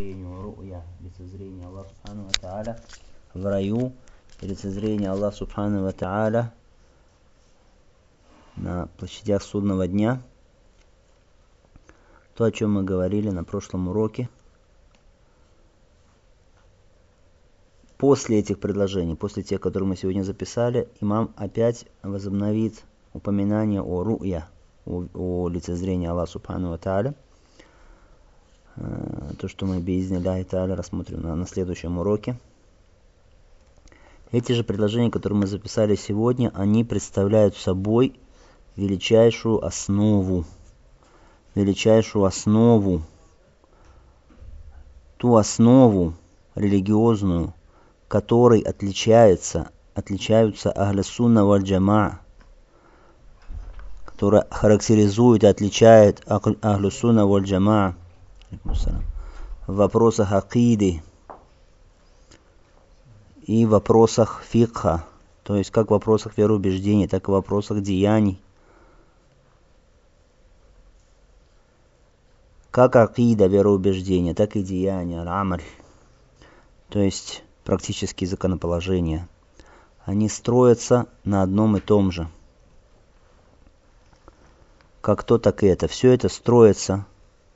лицезрению ру'я, лицезрение Аллаха Субхану ва Тааля в раю, и лицезрение Аллаха Субхану ва Тааля на площадях судного дня. То, о чем мы говорили на прошлом уроке. После этих предложений, после тех, которые мы сегодня записали, имам опять возобновит упоминание о ру'я, о лицезрении Аллаха Субхану ва Тааля. То, что мы биизнилляхи тааля рассмотрим на следующем уроке. Эти же предложения, которые мы записали сегодня, они представляют собой величайшую основу, ту основу религиозную, которой отличаются ахлю сунна валь джамаа, которая характеризует и отличает ахлю сунна валь джамаа в вопросах акиды и в вопросах фикха, то есть как в вопросах вероубеждений, так и в вопросах деяний. Как акида, вероубеждения, так и деяния, аль-амаль, то есть практические законоположения. Они строятся на одном и том же. Как то, так и это. Все это строится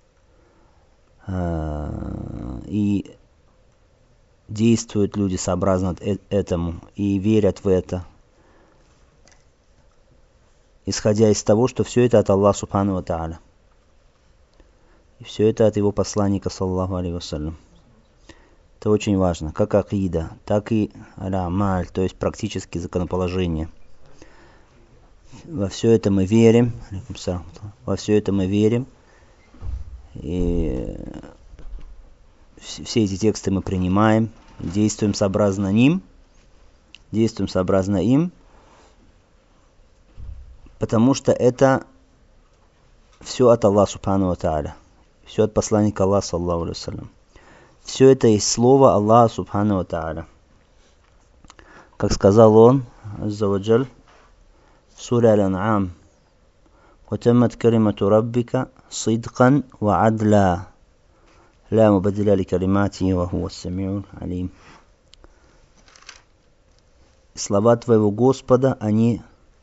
и действуют люди сообразно этому и верят в это, исходя из того, что все это от Аллаха Субхану ва Тааля. И все это от его посланника, саллаллаху алейхи вассалям. Это очень важно, как акида, так и аль-амаль, то есть практические законоположения. Во все это мы верим, и все эти тексты мы принимаем, действуем сообразно им, потому что это все от Аллаха Субхану ва Тааля, все от посланника Аллаха, саллаллаху алейхи вассалям. Все это есть слово Аллаха Субхану ва Тааля. Как сказал он, азза ва джаль, в суре Аль-Ан'ам: وَتَمَّتْ كَلِمَةُ رَبِّكَ صِدْقًا وَعَدْلًا لا مبدل لكلماته وهو السميع العليم. Слова твоего Господа, они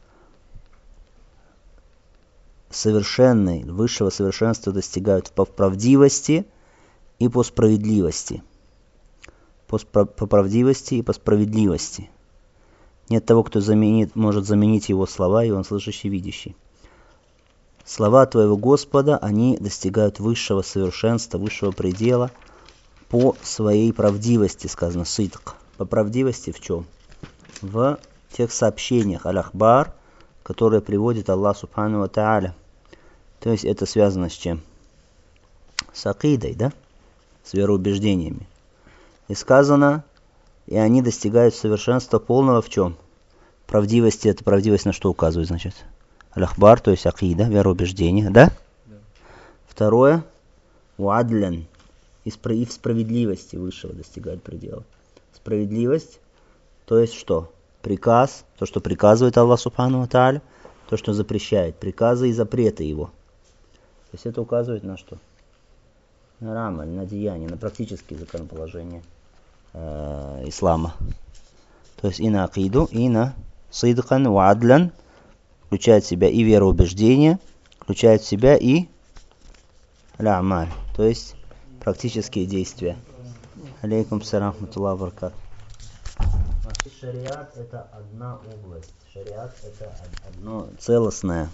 совершенные, высшего совершенства достигают по правдивости и по справедливости. По правдивости и по справедливости. Нет того, кто может заменить его слова, и он слышащий, видящий. Слова твоего Господа, они достигают высшего совершенства, высшего предела по своей правдивости, сказано сидк. По правдивости в чем? В тех сообщениях аль-ахбар, которые приводит Аллах Субхану ва Тааля. То есть это связано с чем? С акидой, да? С вероубеждениями. И сказано, и они достигают совершенства полного в чем? Правдивости, это правдивость на что указывает, значит? Аль-ахбар, то есть акида, вероубеждение, да? Да. Второе, уадлян, и в справедливости высшего достигает предела. Справедливость, то есть что? Приказ, то, что приказывает Аллах Субхану ва Тааля, то, что запрещает, приказы и запреты его. То есть это указывает на что? На рамаль, на деяние, на практические законоположения ислама. То есть и на акиду, и на сидкан, уадлян, включает в себя и вероубеждение, включает в себя и аль-амаль, то есть практические действия. Алейкум салам рахматуллахи ва баракатух. Шариат — это одна область. Шариат — это одно целостное.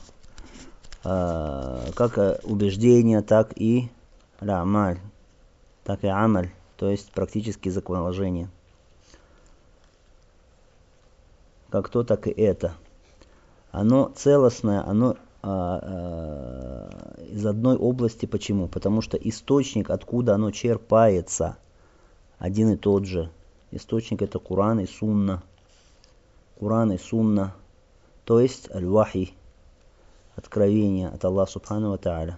Как убеждение, так и аль-амаль, так и амаль, то есть практические законоположения. Как то, так и это. Оно целостное, оно из одной области. Почему? Потому что источник, откуда оно черпается, один и тот же. Источник — это Куран и Сунна. Куран и Сунна, то есть аль-вахи, откровение от Аллаха Субхану ва Тааля.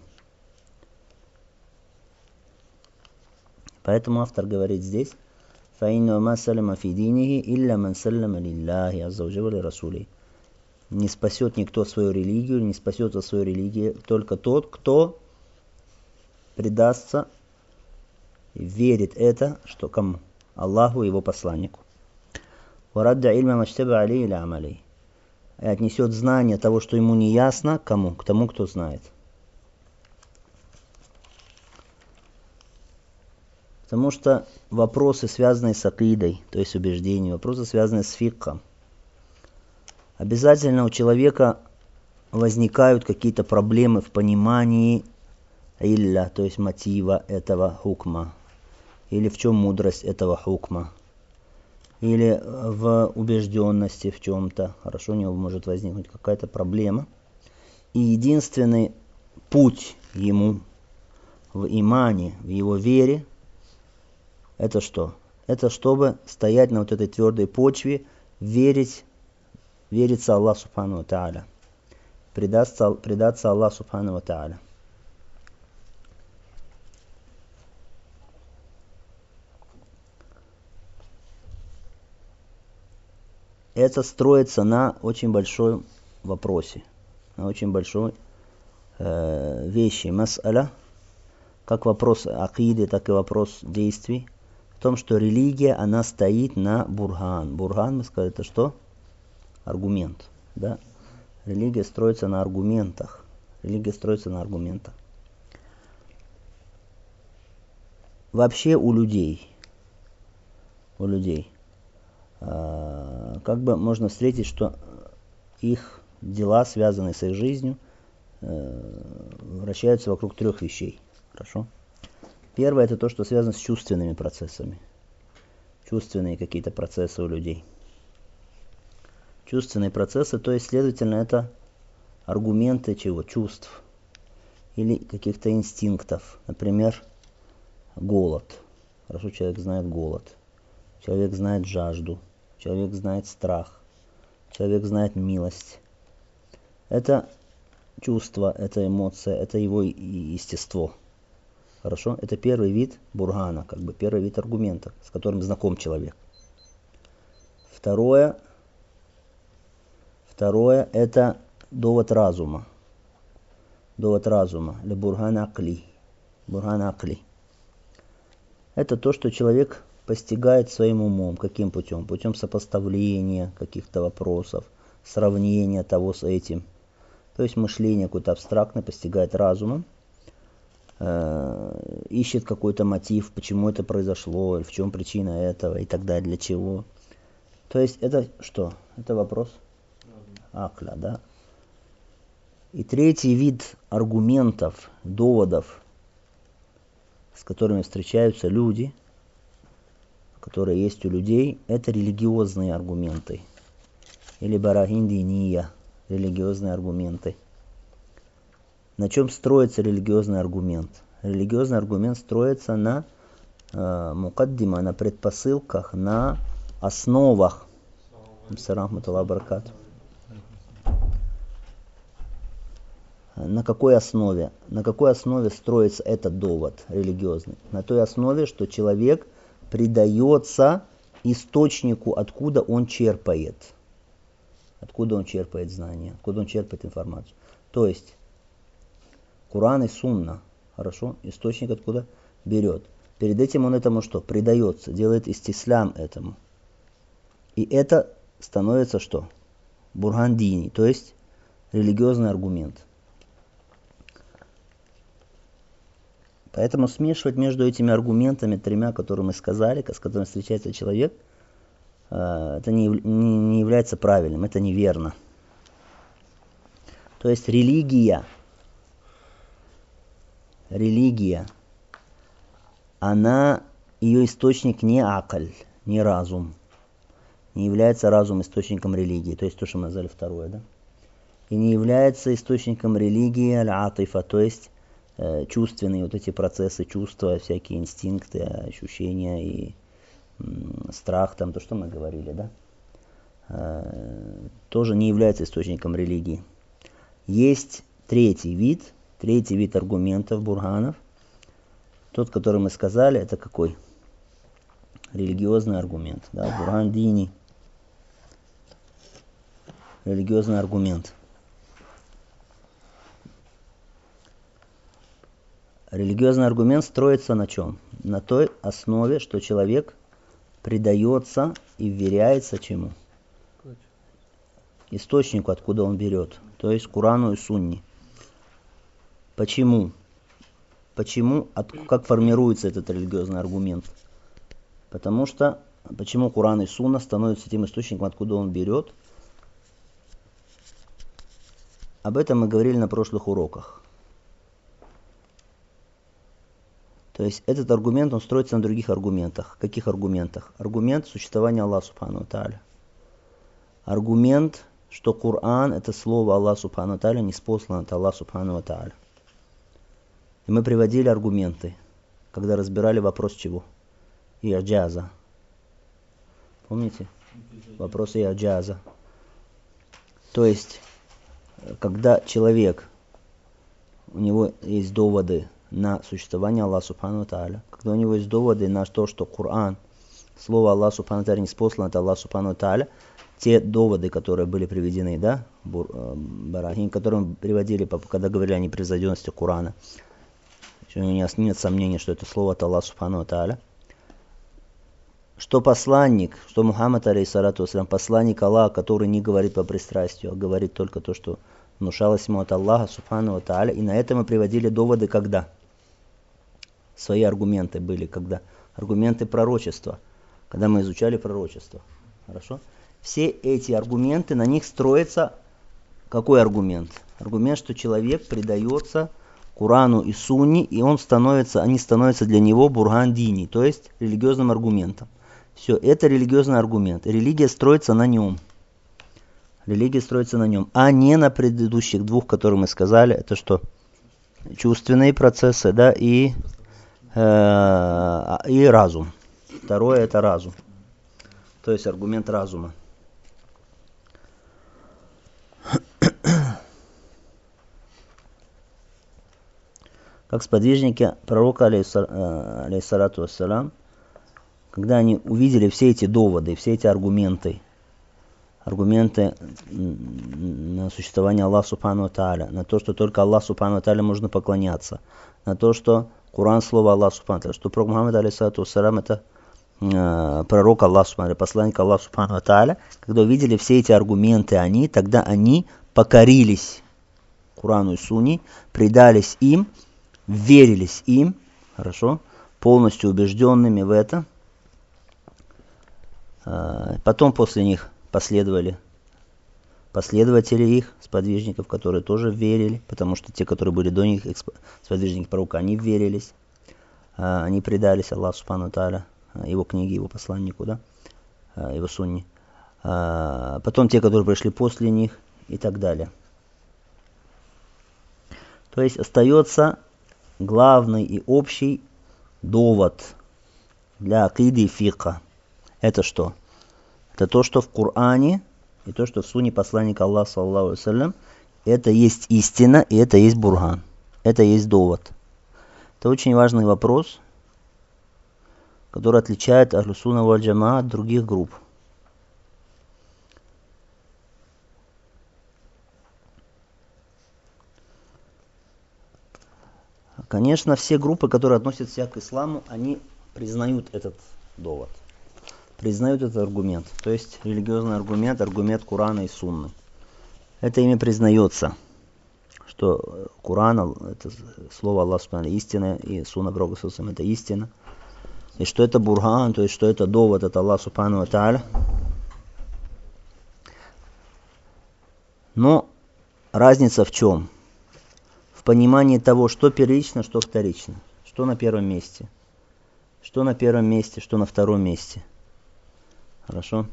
Поэтому автор говорит здесь: فَإِنَّهُ مَا سَلَمَ فِي دِينِهِ إِلَّا مَنْ سَلَّمَ لِلَّهِ عَزَّ وَجَلَّ وَلِرَسُولِهِ. Не спасет никто свою религию, не спасет свою религию только тот, кто предастся И верит это, что кому? Аллаху и его посланнику. Варадда ильма маштаба алей или амалей. И отнесет знание того, что ему не ясно, кому? К тому, кто знает. Потому что вопросы, связанные с акидой, то есть убеждением, вопросы, связанные с фикхом, обязательно у человека возникают какие-то проблемы в понимании илля, то есть мотива этого хукма, или в чем мудрость этого хукма, или в убежденности в чем-то. Хорошо, у него может возникнуть какая-то проблема. И единственный путь ему в имане, в его вере, это что? Это чтобы стоять на вот этой твердой почве, вериться Аллаху Субхану ва Тааля, предаться Аллаху Субхану ва Тааля. Это строится на очень большом вопросе, на очень большой вещи. Мас'аля, как вопрос акиды, так и вопрос действий, в том, что религия, она стоит на бурган. Бурган, мы сказали, это что? Аргумент. Да? Религия строится на аргументах. Религия строится на аргументах. Вообще у людей, как бы можно встретить, что их дела, связанные с их жизнью, вращаются вокруг трех вещей. Хорошо? Первое – это то, что связано с чувственными процессами. Чувственные какие-то процессы у людей. Чувственные процессы, то есть, следовательно, это аргументы чего? Чувств. Или каких-то инстинктов. Например, голод. Хорошо, человек знает голод. Человек знает жажду. Человек знает страх. Человек знает милость. Это чувство, это эмоция, это его естество. Хорошо? Это первый вид бургана, как бы первый вид аргумента, с которым знаком человек. Второе это довод разума. Довод разума. Ле бурган акли. Бурган акли. Это то, что человек постигает своим умом. Каким путем? Путем сопоставления каких-то вопросов, сравнения того с этим. То есть мышление какое-то абстрактное постигает разумом. Ищет какой-то мотив, почему это произошло, в чем причина этого и так далее, для чего. То есть это что? Это вопрос акля, да? И третий вид аргументов, доводов, с которыми встречаются люди, которые есть у людей, это религиозные аргументы. Или барахин диния, религиозные аргументы. На чем строится религиозный аргумент? Религиозный аргумент строится на мукаддима, на предпосылках, на основах. На какой основе? На какой основе строится этот довод религиозный? На той основе, что человек предается источнику, откуда он черпает. Откуда он черпает знания, откуда он черпает информацию. То есть Куран и Сунна, хорошо, источник откуда берет. Перед этим он этому что? Предается, делает истислям этому. И это становится что? Бурган дини, то есть религиозный аргумент. Поэтому смешивать между этими аргументами, тремя, которые мы сказали, с которыми встречается человек, это не является правильным, это неверно. То есть религия, ее источник не акль, не разум. Не является разум источником религии, то есть то, что мы назвали второе, да? И не является источником религии аль-атифа, то есть чувственные вот эти процессы, чувства, всякие инстинкты, ощущения и страх, там то, что мы говорили, да? Тоже не является источником религии. Есть третий вид аргументов, бурганов. Тот, который мы сказали, это какой? Религиозный аргумент, да? Бурган дини. Религиозный аргумент. Религиозный аргумент строится на чем? На той основе, что человек предается и вверяется чему? Источнику, откуда он берет, то есть Корану и Сунне. Почему? Как формируется этот религиозный аргумент? Почему Коран и Сунна становятся тем источником, откуда он берет? Об этом мы говорили на прошлых уроках. То есть этот аргумент, он строится на других аргументах. Каких аргументах? Аргумент существования Аллаха Субхану ва Тааля. Аргумент, что Коран это слово Аллаха Субхану ва Тааля, ниспослано от Аллаха Субхану ва Тааля. И мы приводили аргументы, когда разбирали вопрос чего? И'джаза. Помните? Вопрос и'джаза. То есть, когда человек, у него есть доводы на существование Аллаха Субхану ва Тааля, когда у него есть доводы на то, что Коран, слово Аллаха Субхану ва Тааля, ниспослано от Аллаха Субхану ва Тааля, те доводы, которые были приведены, да, Барахин, которые мы приводили, когда говорили о непревзойденности Корана, у нас нет сомнений, что это слово от Аллаха Субхану ва Тааля, что посланник, что Мухаммад, алейхиссалату вассалям, посланник Аллаха, который не говорит по пристрастию, а говорит только то, что внушалось ему от Аллаха Субхану ва Тааля, и на это мы приводили доводы когда? Свои аргументы были когда? Аргументы пророчества, когда мы изучали пророчество. Хорошо? Все эти аргументы, на них строится какой аргумент? Аргумент, что человек предается Корану и Сунне, и они становятся для него бурган дини, то есть религиозным аргументом. Все, это религиозный аргумент. Религия строится на нем. А не на предыдущих двух, которые мы сказали. Это что? Чувственные процессы, да, и разум. Второе это разум. То есть аргумент разума. Как сподвижники пророка, алейхиссалату вассалям, когда они увидели все эти доводы, все эти аргументы на существование Аллаха Субхану ва Тааля, на то, что только Аллаху Субхану ва Тааля можно поклоняться, на то, что Коран слово Аллаха Субхану ва Тааля, что пророк Мухаммад, алейхиссалату вассалям, это пророк Аллаха Субхану ва Тааля, посланник Аллаха Субхану ва Тааля, когда увидели все эти аргументы, тогда они покорились Корану и Сунне, предались им, верились им, хорошо, полностью убежденными в это. Потом после них последовали последователи их, сподвижников, которые тоже верили, потому что те, которые были до них, сподвижники пророка, они верились, они предались Аллаху Субхану ва Тааля, его книге, его посланнику, да, его сунне. Потом те, которые пришли после них и так далее. То есть остается главный и общий довод для акиды и фикха. Это что? Это то, что в Коране и то, что в сунне посланника Аллаха, саллаллаху алейхи вассалям, это есть истина и это есть бурган. Это есть довод. Это очень важный вопрос, который отличает Ахлю Сунна валь Джамаа от других групп. Конечно, все группы, которые относятся к исламу, они признают этот довод, признают этот аргумент. То есть религиозный аргумент, аргумент Корана и Сунны. Это ими признается, что Коран, это слово Аллаха Субхану ва Тааля, истина, и Сунна пророка саллаллаху алейхи ва саллям, это истина. И что это бурган, то есть что это довод от Аллаха Субхану ва Тааля. Но разница в чем? В понимании того, что первично, что вторично. Что на первом месте. Что на первом месте, что на втором месте. Хорошо?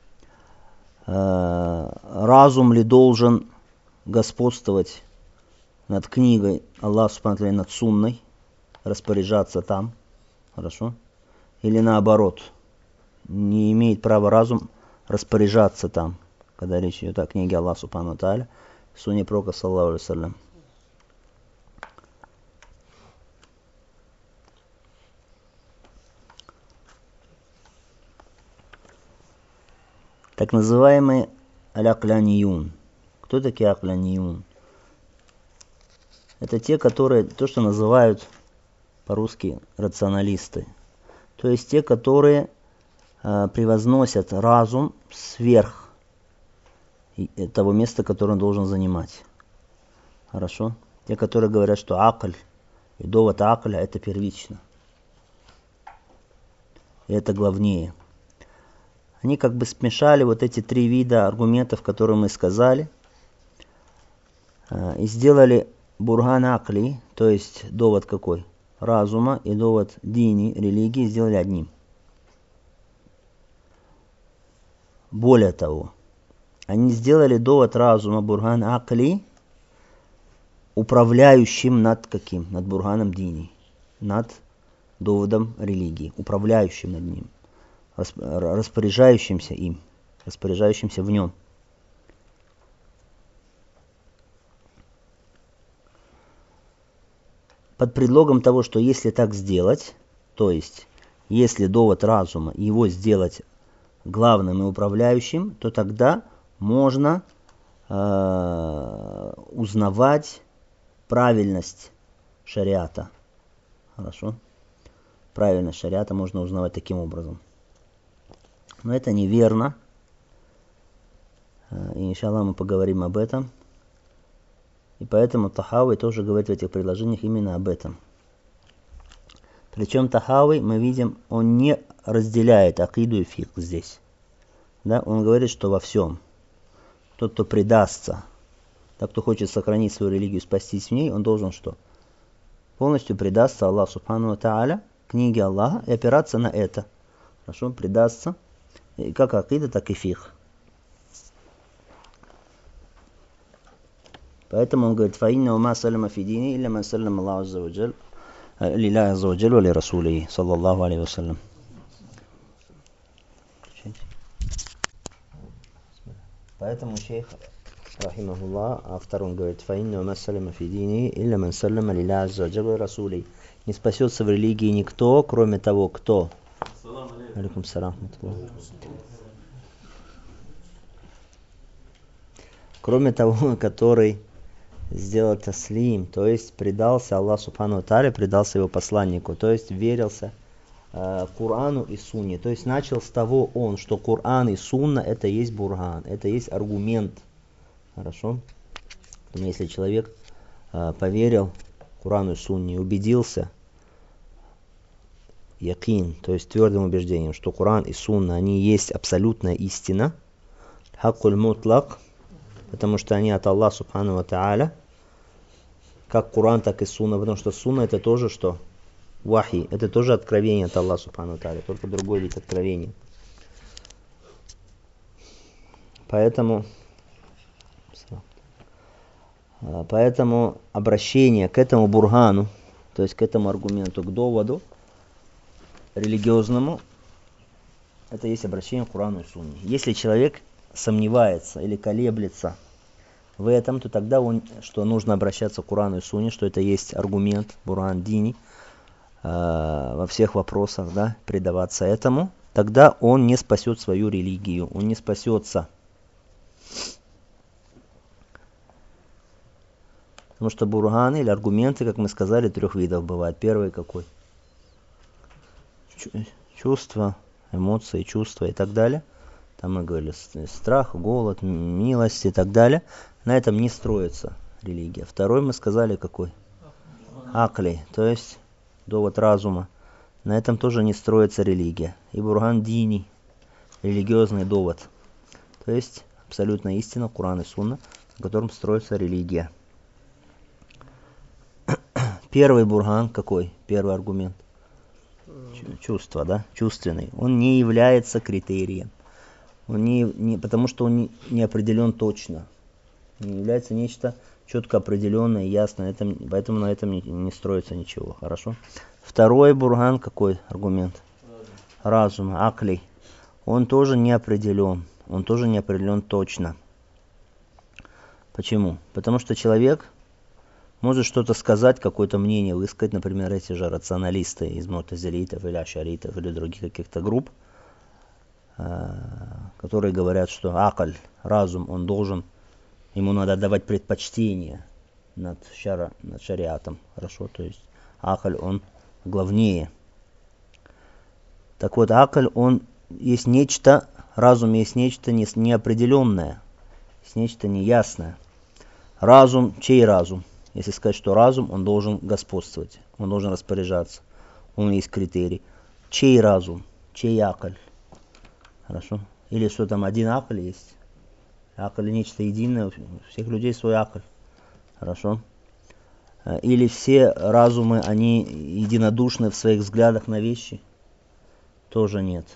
Разум ли должен господствовать над книгой Аллаха Субхану ва Тааля, над сунной, распоряжаться там? Хорошо? Или наоборот, не имеет права разум распоряжаться там, когда речь идет о книге Аллаха Субхану ва Тааля, сунне пророка, саллаллаху алейхи ва саллям. Так называемые аль-акляниюн. Кто такие акляниюн? Это те, которые, то, что называют по-русски рационалисты. То есть те, которые превозносят разум сверх того места, которое он должен занимать. Хорошо? Те, которые говорят, что акль и довод акля это первично. И это главнее. Они как бы смешали вот эти три вида аргументов, которые мы сказали, и сделали бурган акли, то есть довод какой? Разума, и довод дини, религии, сделали одним. Более того, они сделали довод разума, бурган акли, управляющим над каким? Над бурганом дини, над доводом религии, управляющим над ним, распоряжающимся им, распоряжающимся в нем. Под предлогом того, что если так сделать, то есть если довод разума, его сделать главным и управляющим, то тогда можно узнавать правильность шариата. Хорошо? Правильность шариата можно узнавать таким образом. Но это неверно. И иншаллах мы поговорим об этом. И поэтому Тахави тоже говорит в этих предложениях именно об этом. Причем Тахави, мы видим, он не разделяет акиду и фикх здесь. Да? Он говорит, что во всем. Тот, кто предастся, тот, кто хочет сохранить свою религию, спастись в ней, он должен что? Полностью предастся Аллаху Субхану ва Тааля, книге Аллаха, и опираться на это. Хорошо, предастся. И как акида, так и фикх. Поэтому он говорит, фаинна ума салама фидини, илля ман салама Аллаху аззаваджаль, лилляхи аззаваджаль, ва ли расулихи, саллаллаху алейхи вассалям. Поэтому шейх, рахимахуллах, автор, он говорит, фаинна ума салама фидини, илля ман салама лилляхи аззаваджаль, ва ли расулихи. Не спасется в религии никто, кроме того, кто. Алейкум салам. Кроме того, который сделал таслим, то есть предался Аллаху Субхану ва Тааля, предался его посланнику, то есть верился Корану и Сунне. То есть начал с того он, что Коран и Сунна это есть бурган, это есть аргумент. Хорошо? Поэтому если человек поверил Корану и Сунне и убедился, якин, то есть твердым убеждением, что Коран и Сунна, они есть абсолютная истина, хаккуль мутлак, потому что они от Аллаха Субхану ва Тааля, как Коран, так и Сунна, потому что Сунна это тоже что? Вахи, это тоже откровение от Аллаха Субхану ва Тааля, только другой вид откровения. Поэтому обращение к этому бургану, то есть к этому аргументу, к доводу религиозному, это есть обращение к Корану и Сунне. Если человек сомневается или колеблется в этом, то тогда что нужно обращаться к Корану и Сунне, что это есть аргумент, бурган дини, во всех вопросах, да, предаваться этому, тогда он не спасет свою религию, он не спасется. Потому что бурганы или аргументы, как мы сказали, трех видов бывают. Первый какой? Чувства, эмоции, чувства и так далее. Там мы говорили страх, голод, милость и так далее. На этом не строится религия. Второй мы сказали какой? Акли, то есть довод разума. На этом тоже не строится религия. И бурган дини, религиозный довод. То есть абсолютная истина, Коран и Сунна, на котором строится религия. Первый бурган какой? Первый аргумент. Чувство, да? Чувственный. Он не является критерием. Он потому что он не определен точно. Не является нечто четко определенное, ясное. Поэтому на этом не строится ничего. Хорошо? Второй бурган какой аргумент? Разум, акли. Он тоже не определен. Он тоже не определен точно. Почему? Потому что человек может что-то сказать, какое-то мнение высказать, например, эти же рационалисты из мутазилитов или ашаритов или других каких-то групп, которые говорят, что акль, разум, он должен, ему надо давать предпочтение над шариатом, хорошо, то есть акль, он главнее. Так вот, акль, он есть нечто, разум есть нечто неопределенное, есть нечто неясное. Разум, чей разум? Если сказать, что разум, он должен господствовать, он должен распоряжаться, он есть критерий. Чей разум? Чей акль? Хорошо? Или что там один акль есть? Акль нечто единое, у всех людей свой акль. Хорошо? Или все разумы, они единодушны в своих взглядах на вещи? Тоже нет.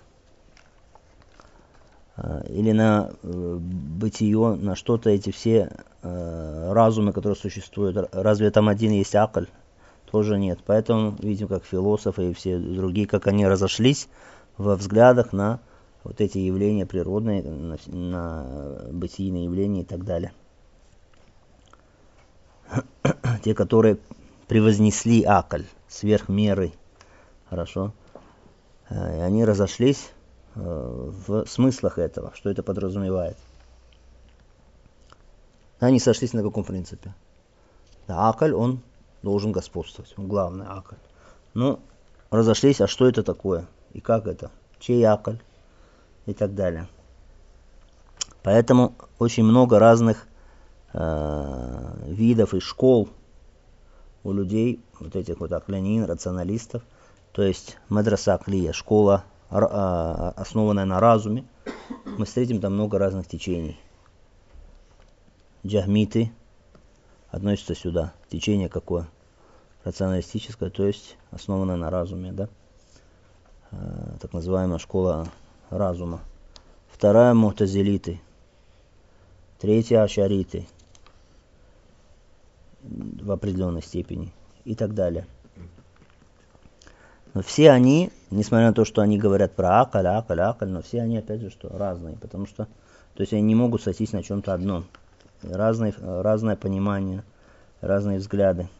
Или на бытие, на что-то эти все разумы, которые существуют. Разве там один есть акль? Тоже нет. Поэтому видим, как философы и все другие, как они разошлись во взглядах на вот эти явления природные, на бытийные явления и так далее. Те, которые превознесли акль сверх меры, хорошо, и они разошлись в смыслах этого, что это подразумевает. Они сошлись на каком принципе? Да, акль, он должен господствовать, он главный акль. Но разошлись, а что это такое? И как это? Чей акль? И так далее. Поэтому очень много разных видов и школ у людей, вот этих вот аклянин, рационалистов, то есть мадраса аклия, школа, основанная на разуме. Мы встретим там много разных течений. Джахмиты относятся сюда. Течение какое? Рационалистическое, то есть основанное на разуме, да? Так называемая школа разума. Вторая мутазилиты. Третья ашариты. В определенной степени. И так далее. Но все они, несмотря на то, что они говорят про акль, но все они, опять же, что разные. Потому что, то есть они не могут сойтись на чем-то одном. Разное понимание, разные взгляды.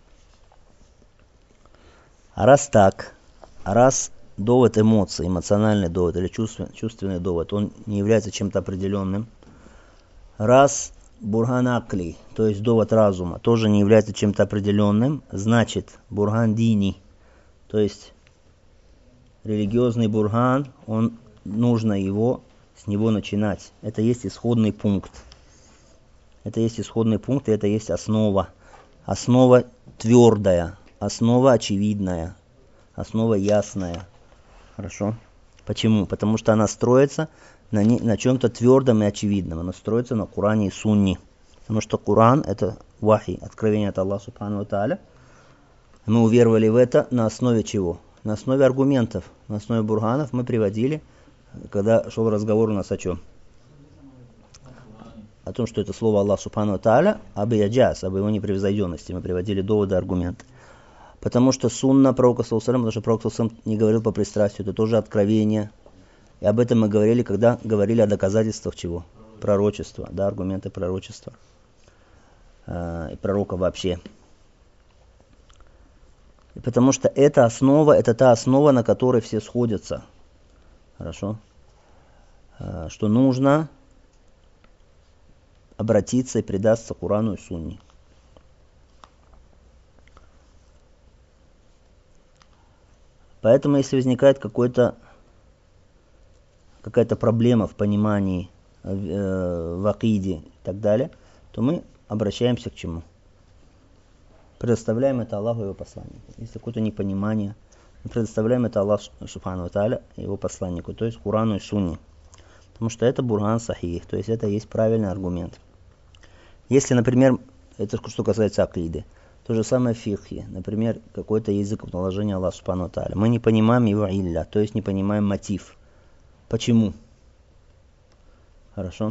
А раз так, раз довод эмоций, эмоциональный довод или чувственный довод, он не является чем-то определенным, раз бурган акли, то есть довод разума, тоже не является чем-то определенным, значит бурган дини, то есть религиозный бурган, нужно с него начинать. Это есть исходный пункт. Это есть исходный пункт, и это есть основа. Основа твердая, основа очевидная, основа ясная. Хорошо? Почему? Потому что она строится на чем-то твердом и очевидном. Она строится на Коране и Сунне. Потому что Коран – это вахи, откровение от Аллаха Субхану ва Тааля. Мы уверовали в это на основе чего? На основе аргументов, на основе бурганов мы приводили, когда шел разговор у нас о чем? О том, что это слово Аллах Субхану ва Тааля, об яджаз, об его непревзойденности. Мы приводили доводы, аргументы. Потому что сунна пророка саллаллаху алейхи ва саллям, потому что пророк саллаллаху алейхи ва саллям не говорил по пристрастию, это тоже откровение. И об этом мы говорили, когда говорили о доказательствах чего? Пророчества, да, аргументы пророчества. И пророка вообще. И потому что это основа, это та основа, на которой все сходятся. Хорошо? Что нужно обратиться и предаться Корану и Сунне. Поэтому, если возникает какая-то проблема в понимании, в акиде и так далее, то мы обращаемся к чему? Предоставляем это Аллаху и его посланнику. Если какое-то непонимание, мы предоставляем это Аллаху Субхану ва Тааля и его посланнику, то есть Корану и Сунне. Потому что это бурган сахих, то есть это есть правильный аргумент. Если, например, это что касается акиды, то же самое в фикхе, например, какой-то язык в наложении Аллаха Субхану ва Тааля, мы не понимаем его илля, то есть не понимаем мотив. Почему? Хорошо?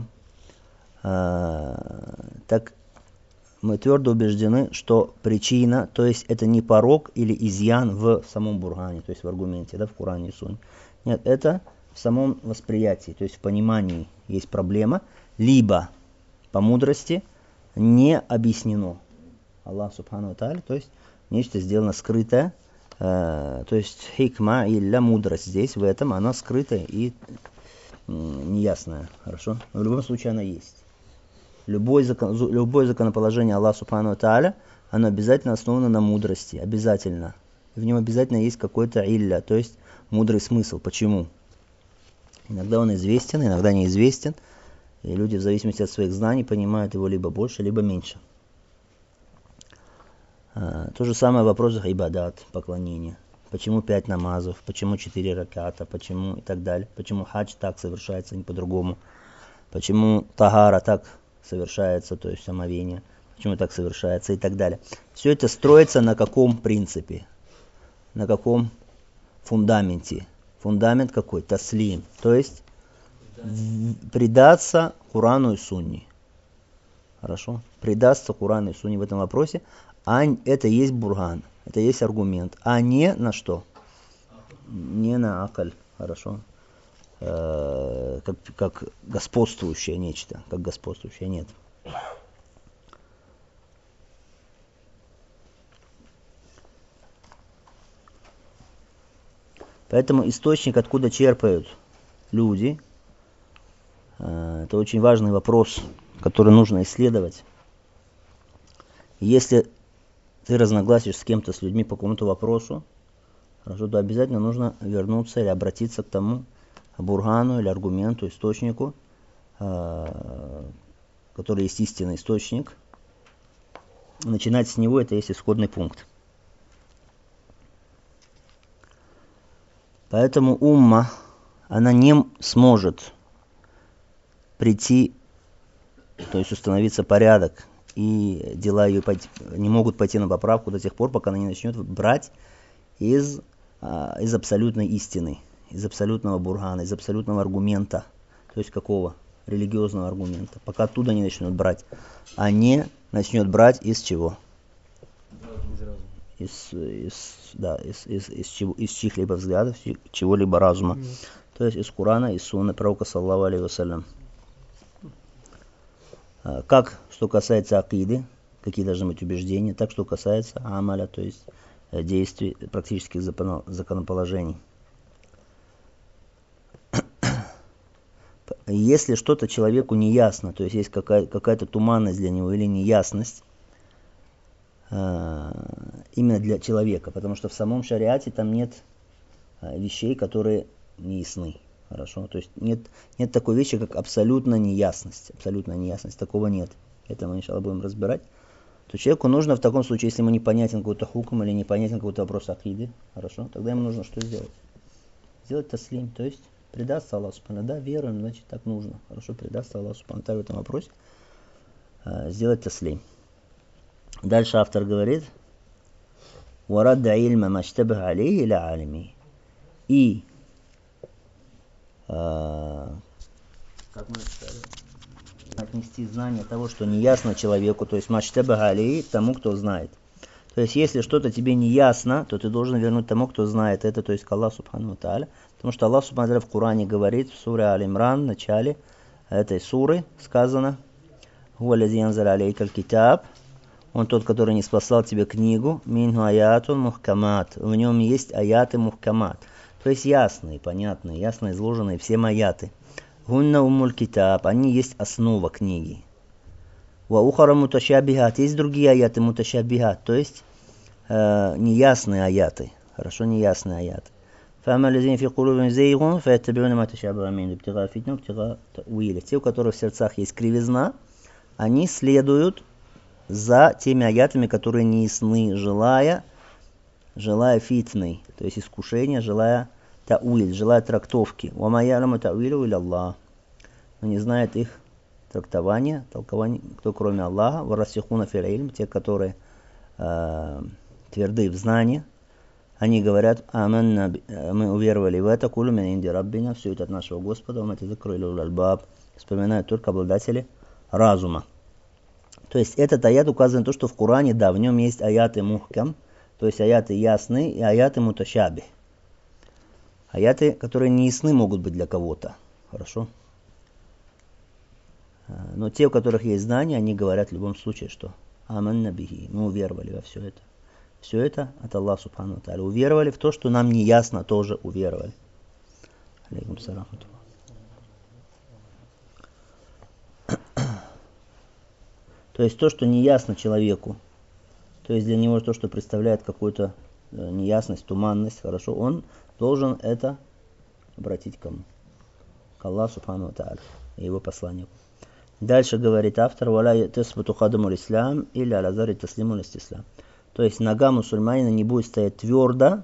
Так мы твердо убеждены, что причина, то есть это не порок или изъян в самом бургане, то есть в аргументе, да, в Коране и Сунне. Нет, это в самом восприятии, то есть в понимании есть проблема, либо по мудрости не объяснено. Аллах Субхану ва Тааля, то есть нечто сделано скрытое, то есть хикма или мудрость здесь, в этом, она скрытая и неясная, хорошо? Но в любом случае она есть. Любое законоположение Аллаха Субхану ва Тааля, оно обязательно основано на мудрости, обязательно. в нем обязательно есть какой-то илля, то есть мудрый смысл. Почему? Иногда он известен, иногда неизвестен, и люди в зависимости от своих знаний понимают его либо больше, либо меньше. То же самое в вопросах ибадат, поклонения. Почему 5 намазов, почему 4 раката, почему и так далее. Почему хадж так совершается, а не по-другому. Почему тагара так совершается, то есть омовение. Почему так совершается и так далее. Все это строится на каком принципе? На каком фундаменте? Фундамент какой? Таслим. То есть предаться Курану и Сунне. Хорошо? Предаться Курану и Сунне в этом вопросе. А это есть бурган, это есть аргумент. А не на что? Не на акаль. Хорошо? Как господствующее нечто. Как господствующее нет. Поэтому источник, откуда черпают люди, это очень важный вопрос, который нужно исследовать. Если ты разногласишь с кем-то, с людьми по какому-то вопросу, хорошо, то обязательно нужно вернуться или обратиться к тому бургану или аргументу, источнику, который есть истинный источник. Начинать с него — это есть исходный пункт. Поэтому умма, она не сможет прийти, то есть установиться порядок, и дела ее не могут пойти на поправку до тех пор, пока она не начнет брать из абсолютной истины, из абсолютного бургана, из абсолютного аргумента. То есть какого? Религиозного аргумента. Пока оттуда не начнет брать. А не начнет брать из чего? Из чьих-либо взглядов, чего-либо разума. То есть из Курана, из Сунны пророка, саллаллаху алейхи вассалям. Как, что касается акиды, какие должны быть убеждения, так, что касается амаля, то есть действий, практических законоположений. Если что-то человеку не ясно, то есть какая-то туманность для него или неясность, именно для человека, потому что в самом шариате там нет вещей, которые не ясны. Хорошо? То есть нет такой вещи, как абсолютная неясность. Абсолютная неясность. Такого нет. Это мы, иншаллах, будем разбирать. То человеку нужно в таком случае, если ему непонятен какой-то хукм или непонятен какой-то вопрос акиды, хорошо, тогда ему нужно что сделать? Сделать таслим, то есть предаться Аллаху субхану. Да, веруем, значит так нужно. Хорошо, предаться Аллаху субхану в этом вопросе. Сделать таслим. Дальше автор говорит: «Варадда ильма маштабах алейхи ля алими». И как мы сказали, отнести знание того, что не ясно человеку, то есть маштабах алейхи, тому, кто знает. То есть если что-то тебе не ясно, то ты должен вернуть тому, кто знает это, то есть к Аллаху субхану ва тааля. Потому что Аллах субхану ва тааля в Коране говорит, в суре Аль-Имран, в начале этой суры сказано: «Хуа лази анзаля алейкаль китаб». Он тот, который не спасал тебе книгу, минху аятун мухкамат. В нем есть аяты мухкамат. То есть ясные, понятные, ясно изложенные все аяты. Гунна умуль китаб. Они есть основа книги. Ва ухара муташабихат. Есть другие аяты муташабихат. То есть неясные аяты. Хорошо, неясные аяты. فَأَمَّا الَّذِينَ فِي قُلُوبِهِمْ زَيْغٌ فَيَتَّبِعُونَ مَا تَشَابَهَ مِنْهُ ابْتِغَاءَ فِتْنَةٍ وَابْتِغَاءَ تَأْوِيلِهِ. Те, у которых в сердцах есть кривизна, они следуют за теми аятами, которые не ясны, желая фитны, то есть искушения, желая тауиль, желая трактовки. «Вама я'ламу тауилю илля Аллах». Но не знает их толкование, кто кроме Аллаха. «Варасихуна фил илм», те, которые тверды в знании, они говорят: «Аманна», мы уверовали в это, «Кулу мин инди раббина», все это от нашего Господа, «Ва ма тазаккару илля улул альбаб», вспоминают только обладатели разума. То есть этот аят указывает на то, что в Коране, да, в нем есть аяты мухкам, то есть аяты ясные и аяты муташаби. Аяты, которые не ясны, могут быть для кого-то. Хорошо? Но те, у которых есть знания, они говорят в любом случае, что аманна бихи, мы уверовали во все это. Все это от Аллаха субхану ва тааля. Уверовали в то, что нам не ясно, тоже уверовали. Алейкум салам. То есть то, что не ясно человеку, то есть для него то, что представляет какой-то неясность, туманность, хорошо, он должен это обратить к кому? К Аллаху Субхану ва Тааля и его посланнику. Дальше говорит автор: «Валя тасбуту кадаму ислам или алязари таслиму истислам». То есть нога мусульманина не будет стоять твердо,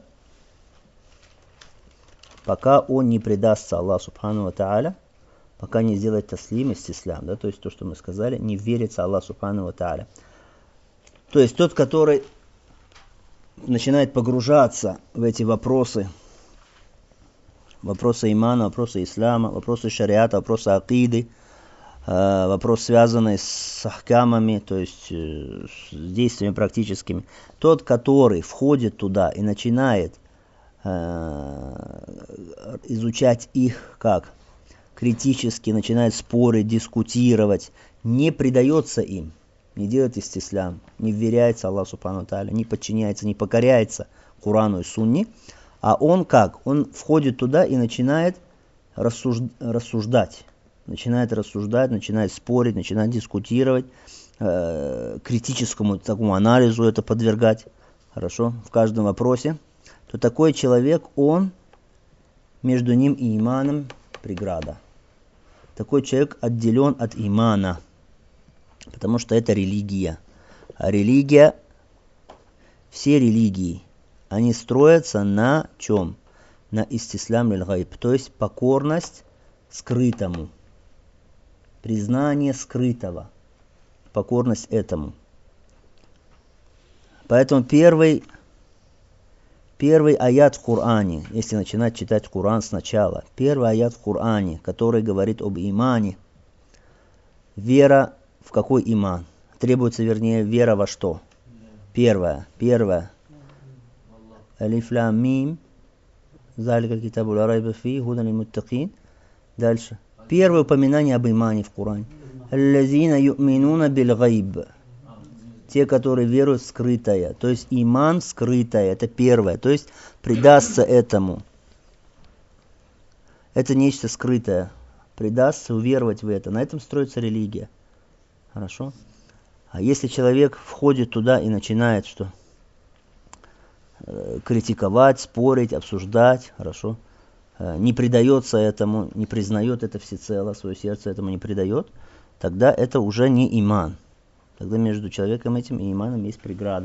пока он не предастся Аллаху Субхану ва Тааля, пока не сделает таслим истислам, да, то есть то, что мы сказали, не верится Аллаху Субхану ва Тааля. То есть тот, который начинает погружаться в эти вопросы имана, вопросы ислама, вопросы шариата, вопросы акиды, вопрос, связанный с ахкамами, то есть с действиями практическими. Тот, который входит туда и начинает изучать их как критически, начинает спорить, дискутировать, не предается им, не делает истислям, не вверяется Аллаху Субхану ва Тааля, не подчиняется, не покоряется Курану и Сунне, а он как? Он входит туда и начинает рассуждать, начинает спорить, начинает дискутировать, критическому такому анализу это подвергать, хорошо, в каждом вопросе, то такой человек, он между ним и иманом преграда. Такой человек отделен от имана, потому что это религия. А религия, все религии, они строятся на чем? На истислам лиль-гайб, то есть покорность скрытому, признание скрытого, покорность этому. Поэтому первый аят в Коране, если начинать читать Коран сначала, первый аят в Коране, который говорит об имане, вера в какой иман? Требуется, вернее, вера во что? Первое. Алиф лам мим. Залика китабу ла райба фи, худан лил муттакин. Дальше. Первое упоминание об имане в Коране. Аллазина ю'минуна бил гайб. Те, которые веруют в скрытое. То есть иман скрытое. Это первое. То есть предастся этому. Это нечто скрытое. Предастся, уверовать в это. На этом строится религия. Хорошо? А если человек входит туда и начинает что? Критиковать, спорить, обсуждать, хорошо? Не предается этому, не признает это всецело, свое сердце этому не предает, тогда это уже не иман. Тогда между человеком этим и иманом есть преграда.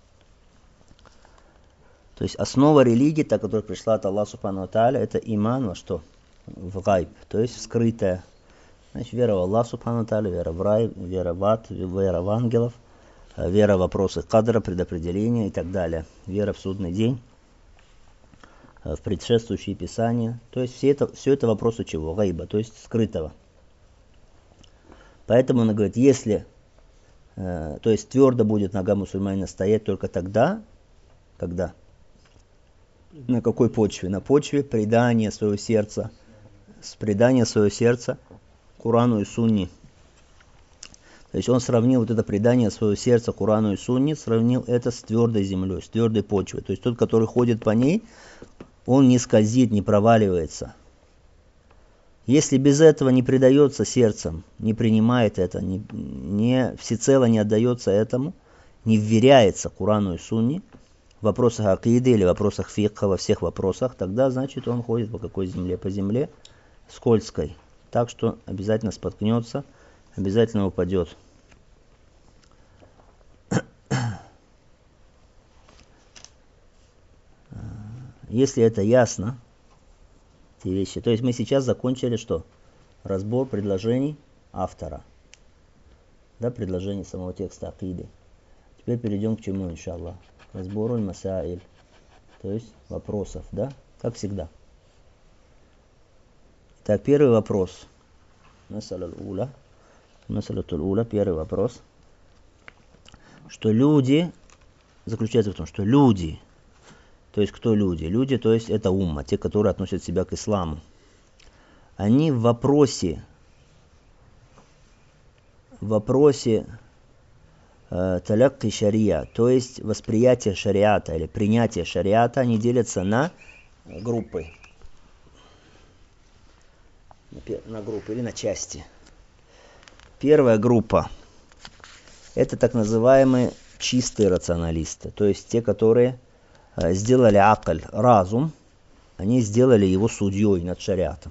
То есть основа религии, та, которая пришла от Аллаха Субхану ва Тааля, это иман во что? В гайб, то есть в скрытое. Значит, вера в Аллаха Субхану ва Тааля, вера в рай, вера в ад, вера в ангелов, вера в вопросы кадра, предопределения и так далее. Вера в судный день, в предшествующие писания. То есть все это вопросы чего? Гайба, то есть скрытого. Поэтому он говорит, если, то есть твердо будет нога мусульманина стоять только тогда, когда? На какой почве? На почве предания своего сердца, с предания своего сердца Курану и Сунне. То есть он сравнил вот это предание своего сердца Курану и Сунне, сравнил это с твердой землей, с твердой почвой. То есть тот, который ходит по ней, он не скользит, не проваливается. Если без этого не предается сердцем, не принимает это, не всецело не отдается этому, не вверяется Курану и Сунне, в вопросах акиды или в вопросах фикха, во всех вопросах, тогда значит он ходит по какой земле? По земле скользкой. Так что обязательно споткнется, обязательно упадет. Если это ясно, эти вещи, то есть мы сейчас закончили что? Разбор предложений автора. Да, предложений самого текста акиды. Теперь перейдем к чему, иншаллах? К разбору масаиль, то есть вопросов, да, как всегда. Так, первый вопрос. Масалатуль уля, первый вопрос. Что люди, заключается в том, что люди, то есть кто люди? Люди, то есть это умма, те, которые относят себя к исламу. Они в вопросе талякки шария, то есть восприятие шариата или принятие шариата, они делятся на группы. На группы или на части. Первая группа – это так называемые чистые рационалисты, то есть те, которые сделали акль, разум, они сделали его судьей над шариатом.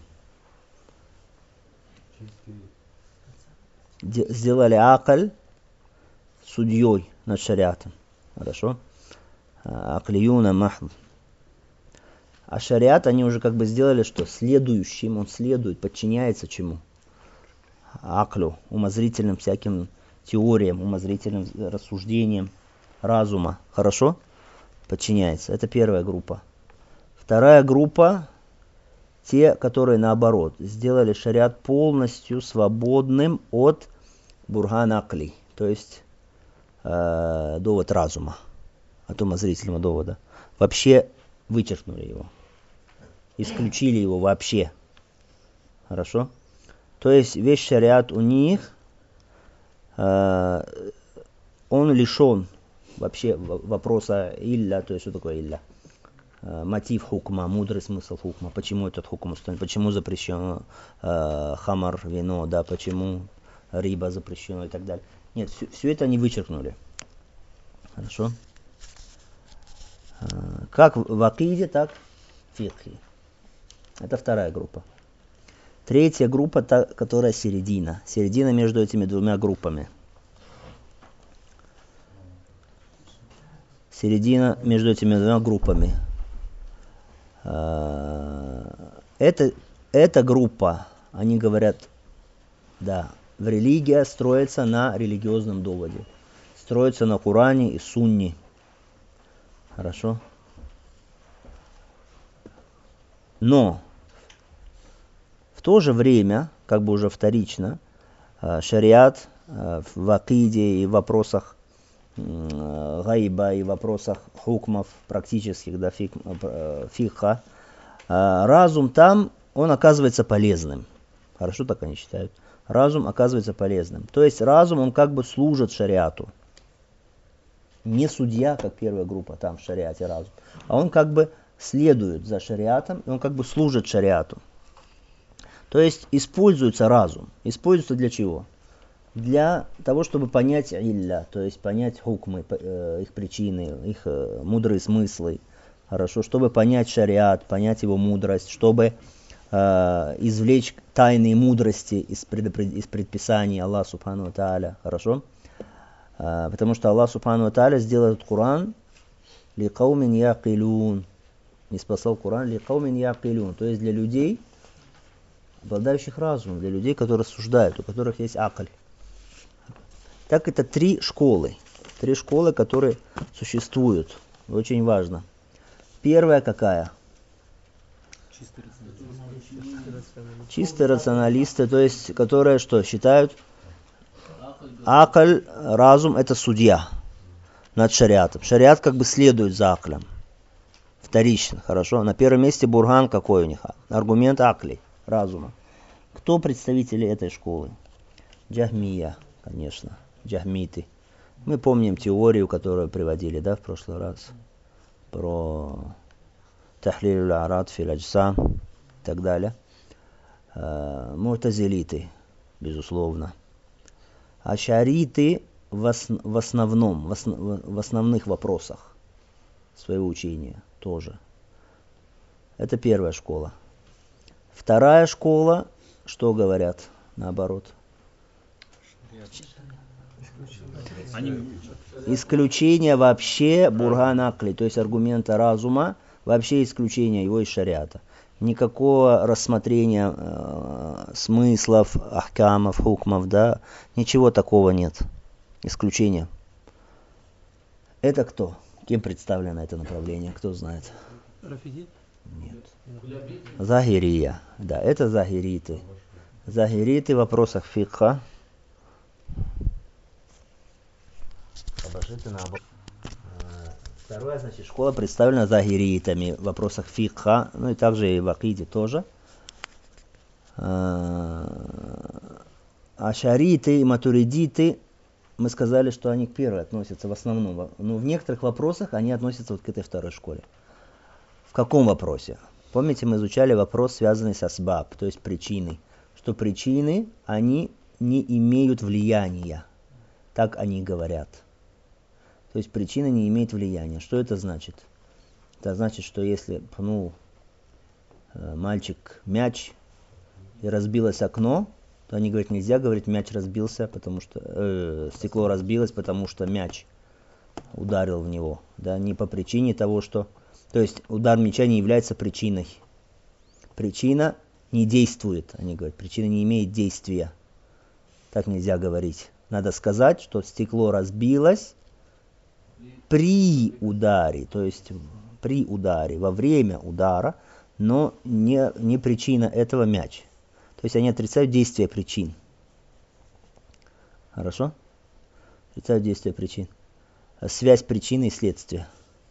Сделали акль судьей над шариатом. Хорошо? Аклиюна махд. А шариат они уже как бы сделали, что следующим, он следует, подчиняется чему? Аклю, умозрительным всяким теориям, умозрительным рассуждениям разума. Хорошо? Подчиняется. Это первая группа. Вторая группа, те, которые наоборот, сделали шариат полностью свободным от бурган акли, то есть довод разума, от умозрительного довода. Вообще вычеркнули его. Исключили его вообще. Хорошо? То есть весь шариат у них, он лишен вообще вопроса илля, то есть что такое илля? Мотив хукма, мудрый смысл хукма. Почему этот хукм установлен? Почему запрещено хамар, вино, да, почему риба запрещено и так далее. Нет, все это они вычеркнули. Хорошо? Как в акиде, так в фикхе. Это вторая группа. Третья группа, та, которая середина. Середина между этими двумя группами. Середина между этими двумя группами. Эта группа, они говорят, да, в религия строится на религиозном доводе. Строится на Коране и Сунне. Хорошо? Но в то же время, как бы уже вторично, шариат в акиде и в вопросах гайба и в вопросах хукмов практических, да, фикха, разум там, он оказывается полезным. Хорошо так они считают. Разум оказывается полезным. То есть разум, он как бы служит шариату. Не судья, как первая группа там в шариате разум, а он как бы следует за шариатом, и он как бы служит шариату. То есть используется разум. Используется для чего? Для того, чтобы понять илля, то есть понять хукмы, их причины, их мудрые смыслы. Хорошо, чтобы понять шариат, понять его мудрость, чтобы извлечь тайные мудрости из предписаний Аллаха Субхану ва Тааля. Хорошо? Потому что Аллах Субхану ва Тааля сделал этот Коран ли каумин яқилун. Не спасал Коран ли каумин яқилун. То есть для людей, обладающих разумом, для людей, которые рассуждают, у которых есть акль. Так это три школы. Три школы, которые существуют. Очень важно. Первая какая? Чистые рационалисты, то есть, которые что, считают? Акль, разум, это судья над шариатом. Шариат как бы следует за аклем. Вторично, хорошо. На первом месте бурган какой у них? Аргумент акли, разума. Кто представители этой школы? Джахмия, конечно. Джахмиты. Мы помним теорию, которую приводили, да, в прошлый раз. Про тахлиль аль-арад фил аджсам и так далее. Мутазилиты, безусловно. Ашариты в основном, в основных вопросах своего учения тоже. Это первая школа. Вторая школа, что говорят наоборот? Исключение вообще бурган акли, то есть аргумента разума, вообще исключение его из шариата. Никакого рассмотрения смыслов, ахкамов, хукмов, да, ничего такого нет. Исключение. Это кто? Кем представлено это направление? Кто знает? Рафиди? Нет. Захирия. Да, это захириты. Захириты в вопросах фикха. Вторая, значит, школа представлена захириитами в вопросах фикха, ну и также и в акиде тоже. Ашариты и матуридиты, мы сказали, что они к первой относятся в основном, но в некоторых вопросах они относятся вот к этой второй школе. В каком вопросе? Помните, мы изучали вопрос, связанный с асбаб, то есть причины, что причины, они не имеют влияния, так они говорят. То есть причина не имеет влияния. Что это значит? Это значит, что если пнул мальчик мяч и разбилось окно, то они говорят, нельзя говорить, мяч разбился, потому что стекло разбилось, потому что мяч ударил в него. Да, не по причине того, что... То есть удар мяча не является причиной. Причина не действует, они говорят, причина не имеет действия. Так нельзя говорить. Надо сказать, что стекло разбилось при ударе, то есть при ударе, во время удара, но не причина этого мяч. То есть они отрицают действие причин. Хорошо? Отрицают действие причин. Связь причины и следствия.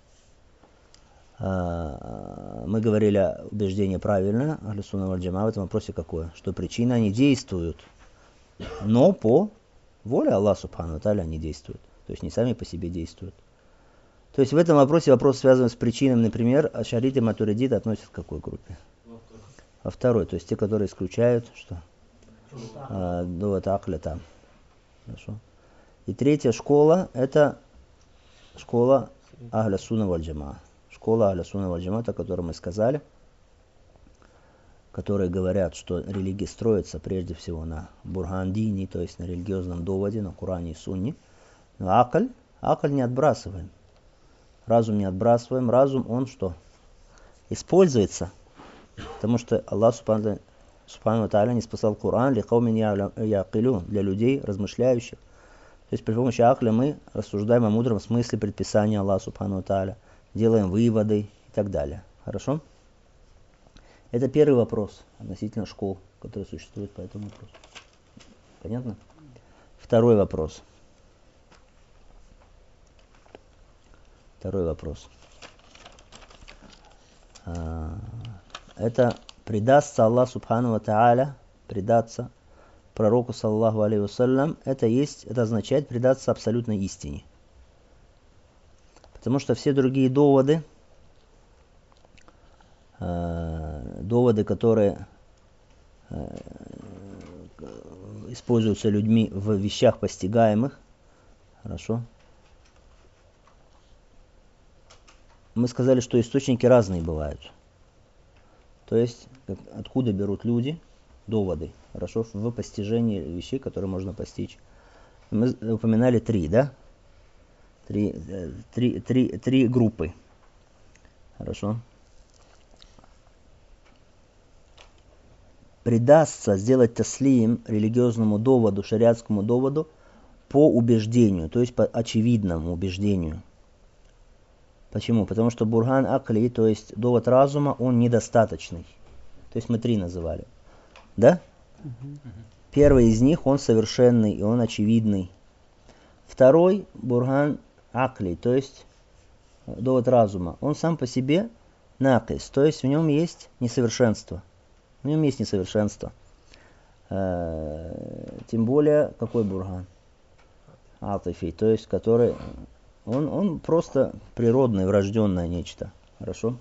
Мы говорили, убеждение правильное, Ахлю Сунна валь Джамаа в этом вопросе какое? Что причины они действуют, но по воле Аллаха Субхану ва Тааля они действуют. То есть не сами по себе действуют. То есть в этом вопросе вопрос связан с причинами, например, ашарит и матуридит относятся к какой группе? Во второй, то есть те, которые исключают, что? Довод акля там. Хорошо. И третья школа, это школа Ахля Сунна валь Джамаа. Школа Ахля Сунна валь Джамаа, о которой мы сказали, которые говорят, что религия строится прежде всего на бурган-дини, то есть на религиозном доводе, на Коране и Сунне. Но акль не отбрасываем. Разум не отбрасываем. Разум, он что? Используется. Потому что Аллах Субхану ва Тааля не спасал Коран для людей, размышляющих. То есть при помощи акля мы рассуждаем о мудром смысле предписания Аллаха Субхану ва Тааля, делаем выводы и так далее. Хорошо? Это первый вопрос относительно школ, которые существуют по этому вопросу. Понятно? Второй вопрос. Это предастся Аллах Субхану ва Тааля, предаться пророку саллаллаху алейхи вассалям, это означает предаться абсолютной истине. Потому что все другие доводы, которые используются людьми в вещах постигаемых, хорошо, мы сказали, что источники разные бывают. То есть, откуда берут люди доводы, хорошо, в постижении вещей, которые можно постичь. Мы упоминали три, да? Три группы. Хорошо. Предастся сделать таслим религиозному доводу, шариатскому доводу по убеждению, то есть по очевидному убеждению. Почему? Потому что бурган акли, то есть довод разума, он недостаточный. То есть мы три называли. Да? Первый из них, он совершенный, и он очевидный. Второй, бурган акли, то есть довод разума, он сам по себе накис, то есть в нем есть несовершенство. Тем более, какой бурган? Атифи, то есть который... Он просто природное, врожденное нечто. Хорошо?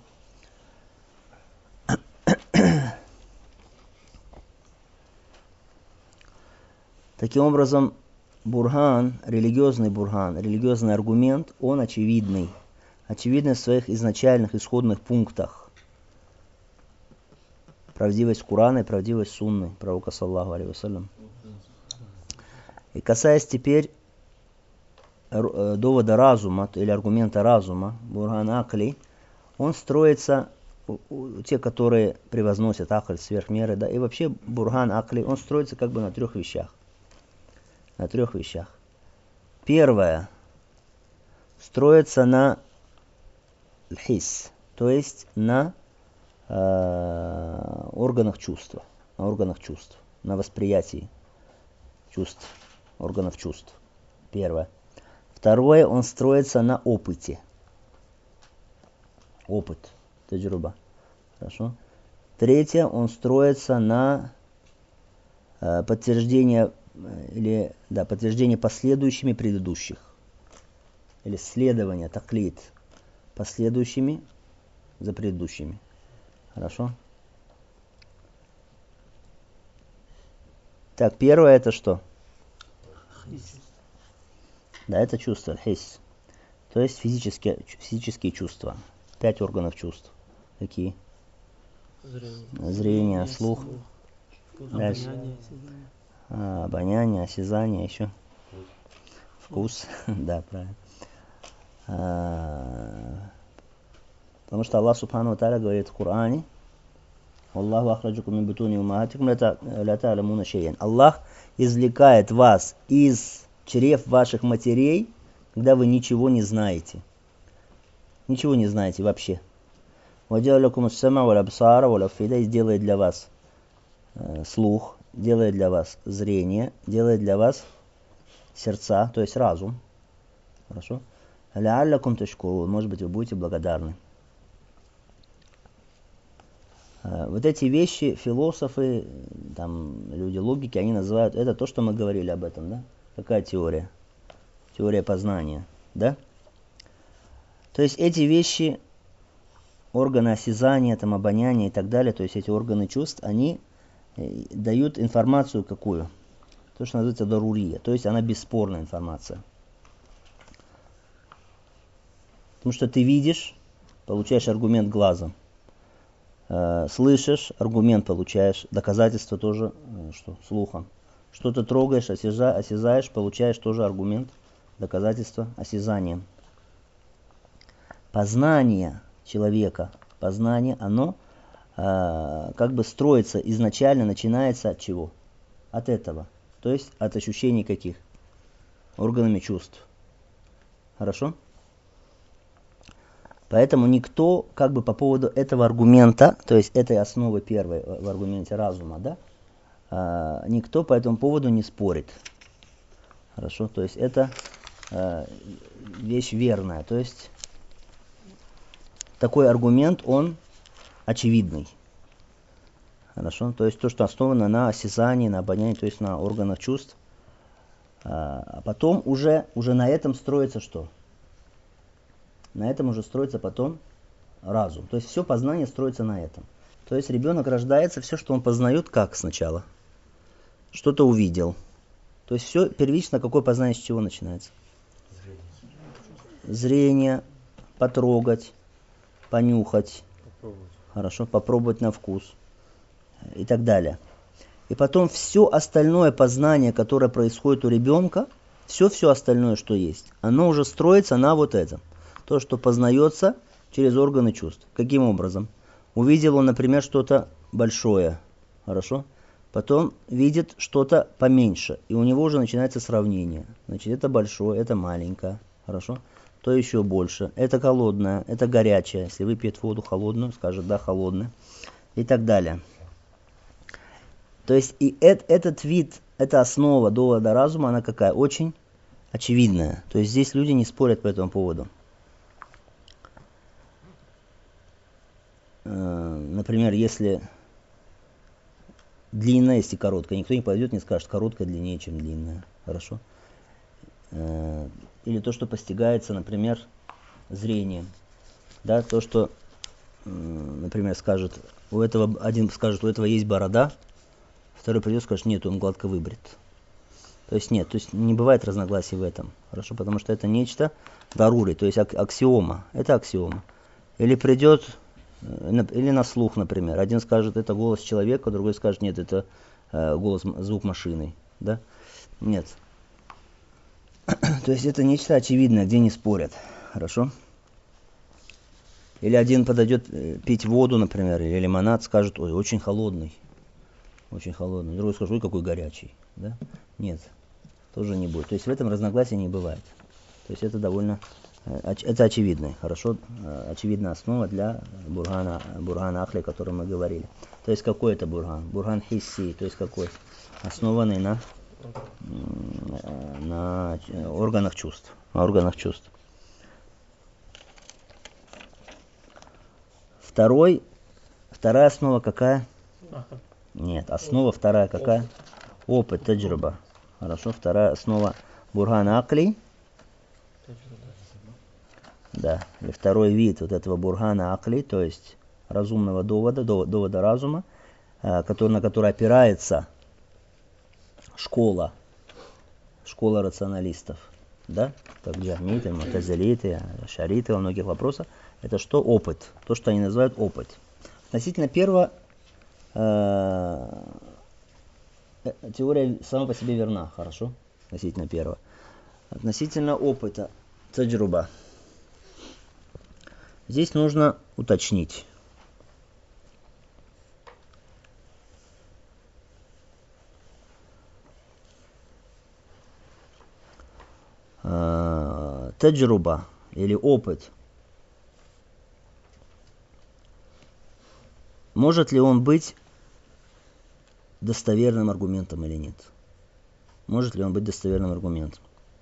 Таким образом, бурган, религиозный аргумент, он очевидный. Очевидный в своих изначальных исходных пунктах. Правдивость Корана и правдивость Сунны, пророка саллаллаху алейхи вассалям. И касаясь теперь довода разума или аргумента разума, бурган акли, он строится, те, которые превозносят акль сверх меры, да, и вообще бурган акли, он строится как бы на трех вещах. Первое, строится на хис, то есть на органах чувств, на восприятии чувств, органов чувств. Первое. Второе, он строится на опыте. Опыт, таджруба. Хорошо. Третье, он строится на подтверждение последующими предыдущих. Или следование, таклид, последующими за предыдущими. Хорошо. Так, первое это что? Да, это чувство, хис. То есть физические чувства. 5 органов чувств. Какие? Зрение, слух. Дальше. Обоняние, осязание, еще. Вкус. Да, правильно. Потому что Аллах Субхану ва Тааля говорит в Коране: «Аллаху ахраджакум мин бутуни уммахатикум ля та'ламуна шей'ан». Аллах извлекает вас из чрев ваших матерей, когда вы ничего не знаете. Ничего не знаете вообще. «Ваджа'аля лакум ас-сам'а валь абсара валь афида», и сделает для вас слух, делает для вас зрение, делает для вас сердца, то есть разум. Хорошо? «Ла'аллакум ташкурун», может быть, вы будете благодарны. Вот эти вещи философы, там, люди логики, они называют, это то, что мы говорили об этом, да? Какая теория? Теория познания, да? То есть эти вещи, органы осязания, там, обоняния и так далее, то есть эти органы чувств, они дают информацию какую? То, что называется дарурия, то есть она бесспорная информация. Потому что ты видишь, получаешь аргумент глазом. Слышишь, аргумент получаешь, доказательство тоже что, слухом. Что-то трогаешь, осязаешь, получаешь тоже аргумент, доказательство осязанием. Познание человека, познание, оно как бы строится изначально, начинается от чего? От этого. То есть от ощущений каких? Органами чувств. Хорошо? Поэтому никто как бы по поводу этого аргумента, то есть этой основы первой в аргументе разума, да, никто по этому поводу не спорит. Хорошо? То есть это вещь верная. То есть такой аргумент, он очевидный. Хорошо? То есть то, что основано на осязании, на обонянии, то есть на органах чувств. А потом уже на этом строится что? На этом уже строится потом разум. То есть все познание строится на этом. То есть ребенок рождается, все, что он познает, как сначала? Что-то увидел. То есть все первично, какое познание с чего начинается? Зрение, потрогать, понюхать. Хорошо, попробовать на вкус. И так далее. И потом все остальное познание, которое происходит у ребенка, все остальное, что есть, оно уже строится на вот этом. То, что познается через органы чувств. Каким образом? Увидел он, например, что-то большое. Хорошо? Потом видит что-то поменьше. И у него уже начинается сравнение. Значит, это большое, это маленькое. Хорошо? То еще больше. Это холодное, это горячее. Если выпьет воду холодную, скажет, да, холодная. И так далее. То есть и этот вид, эта основа довода разума, она какая? Очень очевидная. То есть здесь люди не спорят по этому поводу. Например, если длинная, если короткая, никто не пойдет, не скажет, короткая длиннее, чем длинная. Хорошо? Или то, что постигается, например, зрением. Да, то, что, например, скажет, один скажет, у этого есть борода, второй придет и скажет, нет, он гладко выбрит. То есть нет, то есть не бывает разногласий в этом. Хорошо? Потому что это нечто дарури, то есть аксиома. Это аксиома. Или придет... Или на слух, например. Один скажет, это голос человека, другой скажет, нет, это звук машины. Да? Нет. То есть это нечто очевидное, где не спорят. Хорошо? Или один подойдет пить воду, например, или лимонад, скажет, ой, очень холодный. Очень холодный. Другой скажет, ой, какой горячий. Да? Нет. Тоже не будет. То есть в этом разногласия не бывает. То есть это довольно... Это очевидно, хорошо, очевидная основа для бургана Ахли, о котором мы говорили. То есть какой это бурган? Бурган хисси, то есть какой? Основанный на органах чувств. На органах чувств. Вторая основа какая? Нет, основа вторая какая? Опыт, таджриба. Хорошо, вторая основа бургана Ахли. Да, и второй вид вот этого бургана акли, то есть разумного довода разума, на который опирается школа рационалистов, да, как джахмиты, мутазилиты, шариты во многих вопросах, Это что? Опыт. То, что они называют опыт. Относительно первого, теория сама по себе верна, хорошо? Относительно первого. Относительно опыта, таджруба. Здесь нужно уточнить. Таджруба или опыт. Может ли он быть достоверным аргументом или нет? Может ли он быть достоверным аргументом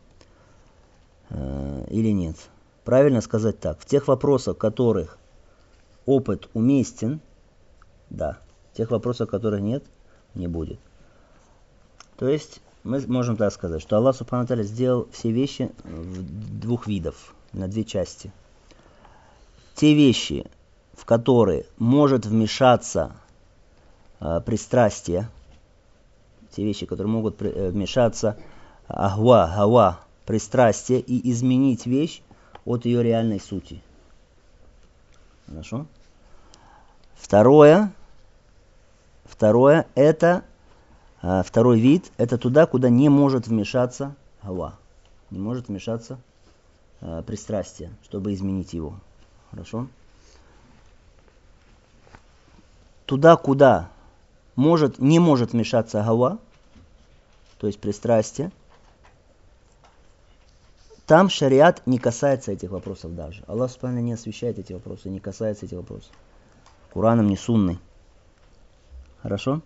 или нет? Правильно сказать так. В тех вопросах, в которых опыт уместен, да. В тех вопросах, в которых нет, не будет. То есть мы можем так сказать, что Аллах Субхану ва Тааля сделал все вещи в двух видов, на две части. Те вещи, в которые может вмешаться пристрастие, те вещи, которые могут вмешаться гава, пристрастие и изменить вещь от ее реальной сути. Хорошо? Второе, это второй вид, это туда, куда не может вмешаться гава, не может вмешаться пристрастие, чтобы изменить его. Хорошо? Туда, куда не может вмешаться гава, то есть пристрастие, там шариат не касается этих вопросов даже. Аллах Субхану не освещает эти вопросы, не касается этих вопросов. Кураном не сунной. Хорошо?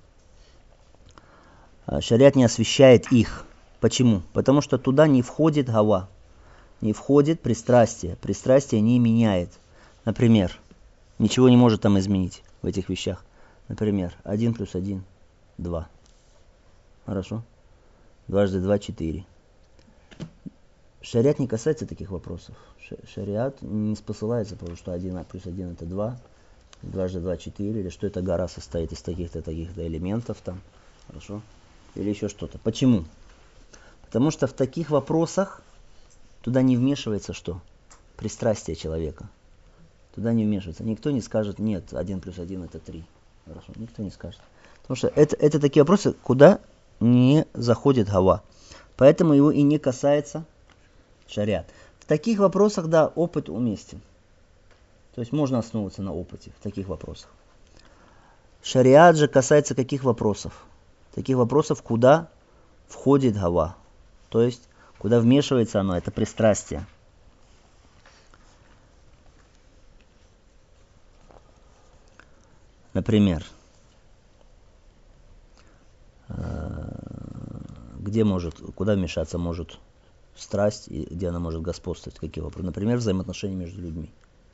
Шариат не освещает их. Почему? Потому что туда не входит гава, не входит пристрастие. Пристрастие не меняет. Например, ничего не может там изменить в этих вещах. Например, 1 + 1 = 2. Хорошо? 2 × 2 = 4. Шариат не касается таких вопросов. Шариат не спосылается, потому что 1 + 1 = 2, 2 × 2 = 4, или что эта гора состоит из таких-то элементов там. Хорошо? Или еще что-то. Почему? Потому что в таких вопросах туда не вмешивается что? Пристрастие человека. Туда не вмешивается. Никто не скажет, нет, 1 + 1 = 3. Хорошо, никто не скажет. Потому что это такие вопросы, куда не заходит гава. Поэтому его и не касается шариат. В таких вопросах, да, опыт уместен. То есть можно основываться на опыте в таких вопросах. Шариат же касается каких вопросов? Таких вопросов, куда входит гава. То есть, куда вмешивается оно, это пристрастие. Например, куда вмешаться может страсть, и где она может господствовать, какие вопросы. Например, взаимоотношения между людьми.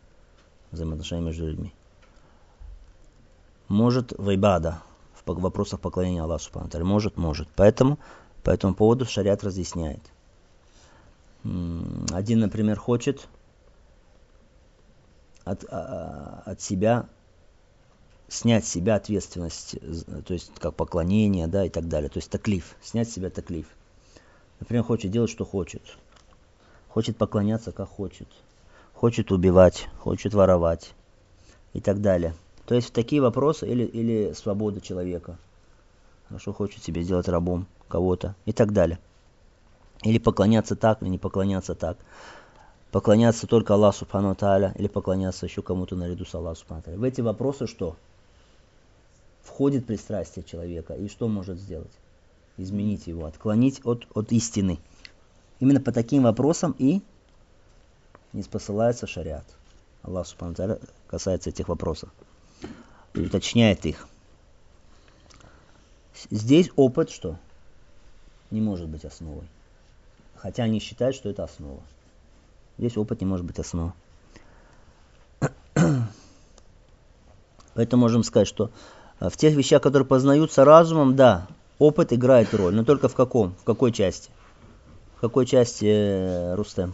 Может в ибада, в вопросах поклонения Аллаху Субхану ва Тааля. Может. Поэтому по этому поводу шариат разъясняет. Один, например, хочет от себя снять с себя ответственность, то есть как поклонение, да, и так далее. То есть таклиф, снять с себя таклиф. Например, хочет делать, что хочет. Хочет поклоняться, как хочет. Хочет убивать, хочет воровать и так далее. То есть такие вопросы, или свобода человека. Хорошо, хочет себе сделать рабом кого-то и так далее. Или поклоняться так, или не поклоняться так. Поклоняться только Аллаху Субхану ва Тааля, или поклоняться еще кому-то наряду с Аллахом Субхану ва Тааля. В эти вопросы что? Входит пристрастие человека, и что может сделать? Изменить его, отклонить от истины. Именно по таким вопросам и не спосылается шариат. Аллах Субхану ва Тааля касается этих вопросов и уточняет их. Здесь опыт что? Не может быть основой. Хотя они считают, что это основа. Здесь опыт не может быть основой. Поэтому можем сказать, что в тех вещах, которые познаются разумом, да, опыт играет роль. Но только в каком? В какой части? В какой части, Рустем?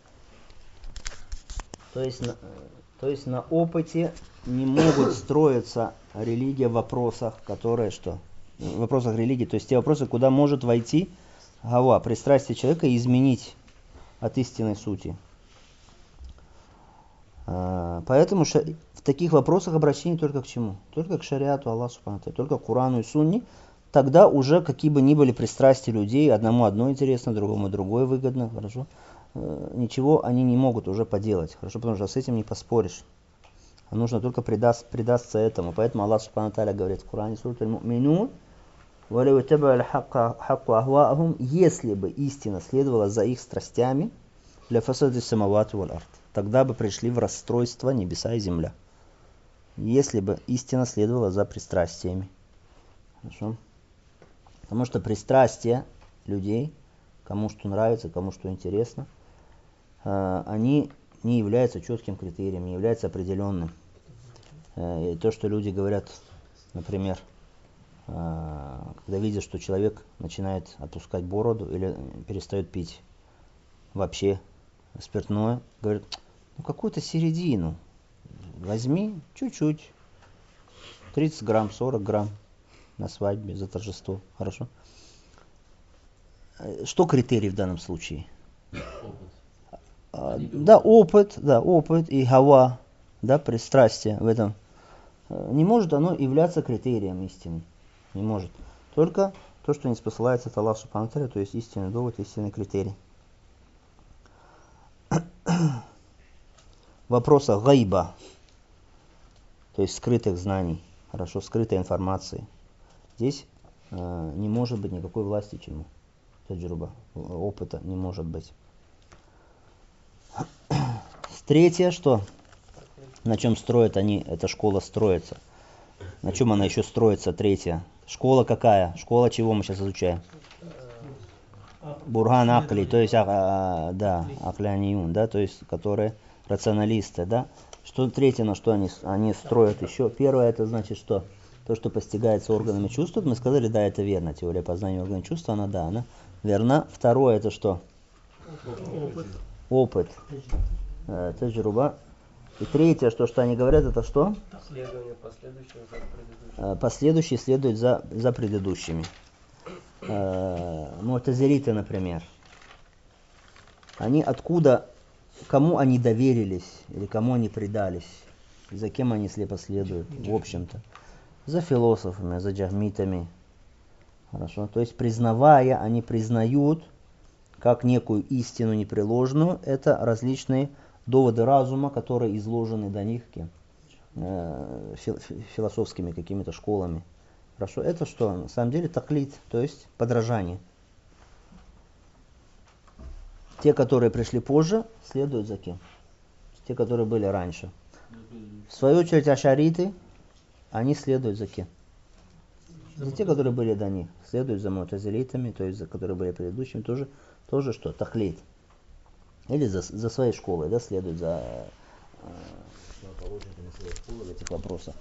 То есть на опыте не могут строиться религия в вопросах, которые что? В вопросах религии, то есть те вопросы, куда может войти гава, пристрастие человека и изменить от истинной сути. Поэтому в таких вопросах обращение только к чему? Только к шариату Аллаха Субхану ва Тааля, только к Курану и Сунне. Тогда уже какие бы ни были пристрастия людей, одному одно интересно, другому другое выгодно, хорошо? Ничего они не могут уже поделать, хорошо, потому что с этим не поспоришь. А нужно только предаться этому. Поэтому Аллах Субхану ва Тааля говорит в Коране, сура Аль-Му'минун, если бы истина следовала за их страстями, для фасады самавати валь ард, тогда бы пришли в расстройство небеса и земля. Если бы истина следовала за пристрастиями. Хорошо? Потому что пристрастия людей, кому что нравится, кому что интересно, они не являются четким критерием, не являются определенным. И то, что люди говорят, например, когда видят, что человек начинает отпускать бороду или перестает пить вообще спиртное, говорят, ну какую-то середину возьми, чуть-чуть, 30 грамм, 40 грамм на свадьбе за торжество, хорошо? Что критерий в данном случае? Опыт и хава, да, пристрастие в этом. Не может оно являться критерием истины. Не может. Только то, что не спосылается от Аллаха Субхану ва Тааля, то есть истинный довод, истинный критерий. Вопроса гайба, то есть скрытых знаний, хорошо, скрытой информации. Здесь не может быть никакой власти чему. Таджруба, опыта не может быть. Третье, что? На чем строят они, эта школа строится? На чем она еще строится, третья? Школа какая? Школа чего мы сейчас изучаем? Бурган Акли, то есть, Акляниюн, да, то есть, которые рационалисты, да. Что третье, на что они строят еще? Первое, это значит, что то, что постигается органами чувств, мы сказали, да, это верно. Теория познания органов чувств, она верна. Второе, это что? Опыт. Таджруба. И третье, что они говорят, это что? Следование последующего за предыдущим. Последующие следуют за предыдущими. Му'тазилиты, например. Они откуда, кому они доверились, или кому они предались, за кем они слепо следуют, в общем-то. За философами, за джахмитами. Хорошо. То есть, признавая, они признают, как некую истину непреложную, это различные доводы разума, которые изложены до них философскими какими-то школами. Хорошо, это что? На самом деле таклид, то есть подражание. Те, которые пришли позже, следуют за кем? Те, которые были раньше. В свою очередь ашариты, они следуют за кем? За те, которые были до них. Следуют за му'тазилитами, то есть за которые были предыдущими, тоже что? Таклид. Или за своей школой, да, следуют за положниками своей школы в этих вопросах.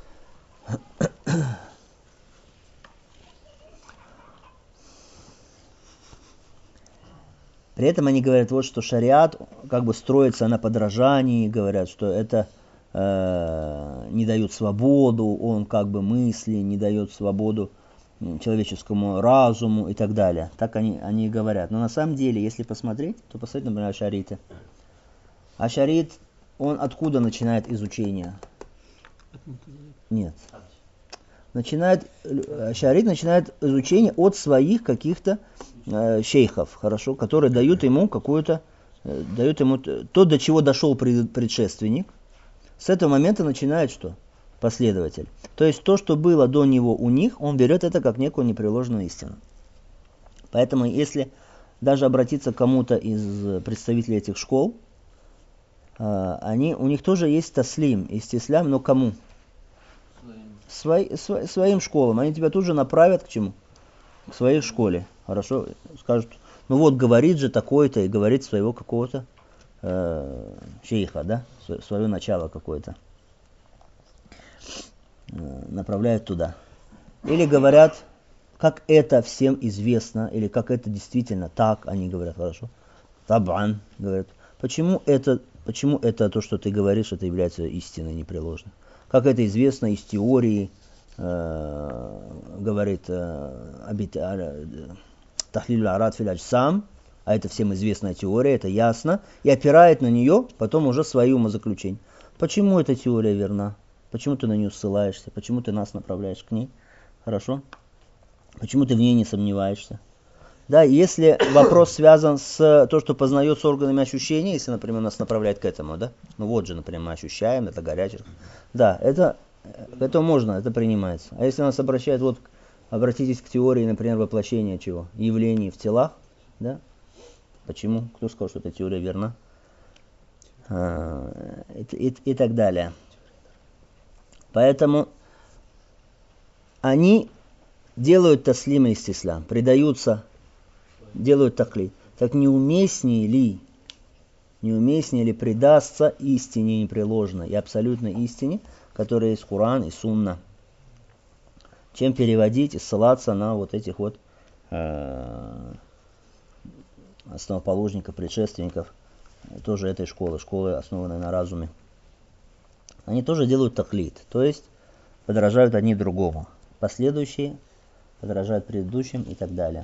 При этом они говорят, вот что шариат как бы строится на подражании, говорят, что это не дает свободу, он как бы мысли, не дает свободу человеческому разуму и так далее. Так они говорят. Но на самом деле, если посмотреть, то посмотрите, например, ашариты. Ашарит, он откуда начинает изучение? Нет. Ашарит начинает изучение от своих каких-то шейхов, хорошо, которые дают ему то, до чего дошел предшественник. С этого момента начинает что? Последователь. То есть то, что было до него у них, он берет это как некую непреложную истину. Поэтому если даже обратиться к кому-то из представителей этих школ, у них тоже есть таслим, истислям, но кому? Своим школам. Они тебя тут же направят к чему? К своей школе. Хорошо? Скажут, ну вот говорит же такой-то и говорит своего какого-то шейха, да? Свое начало какое-то. Направляют туда. Или говорят, как это всем известно, или как это действительно так, они говорят, хорошо. Табан, говорят. Почему это то, что ты говоришь, это является истиной непреложной? Как это известно из теории, говорит Тахлиль арад фил аджсам, а это всем известная теория, это ясно, и опирает на нее потом уже свои умозаключения. Почему эта теория верна? Почему ты на нее ссылаешься? Почему ты нас направляешь к ней? Хорошо? Почему ты в ней не сомневаешься? Да, если вопрос связан с то, что познается органами ощущения, если, например, нас направляет к этому, да? Ну вот же, например, мы ощущаем, это горячее. Да, это можно, это принимается. А если нас обращает, вот, обратитесь к теории, например, воплощения чего? Явлений в телах, да? Почему? Кто сказал, что эта теория верна? И так далее. Поэтому они делают таслим и истислам, предаются, делают таклид. Так неуместнее ли предастся истине непреложной и абсолютной истине, которая есть Коран и Сунна, чем переводить и ссылаться на вот этих вот основоположников, предшественников тоже этой школы, основанной на разуме. Они тоже делают таклид, то есть подражают одни другому. Последующие подражают предыдущим и так далее.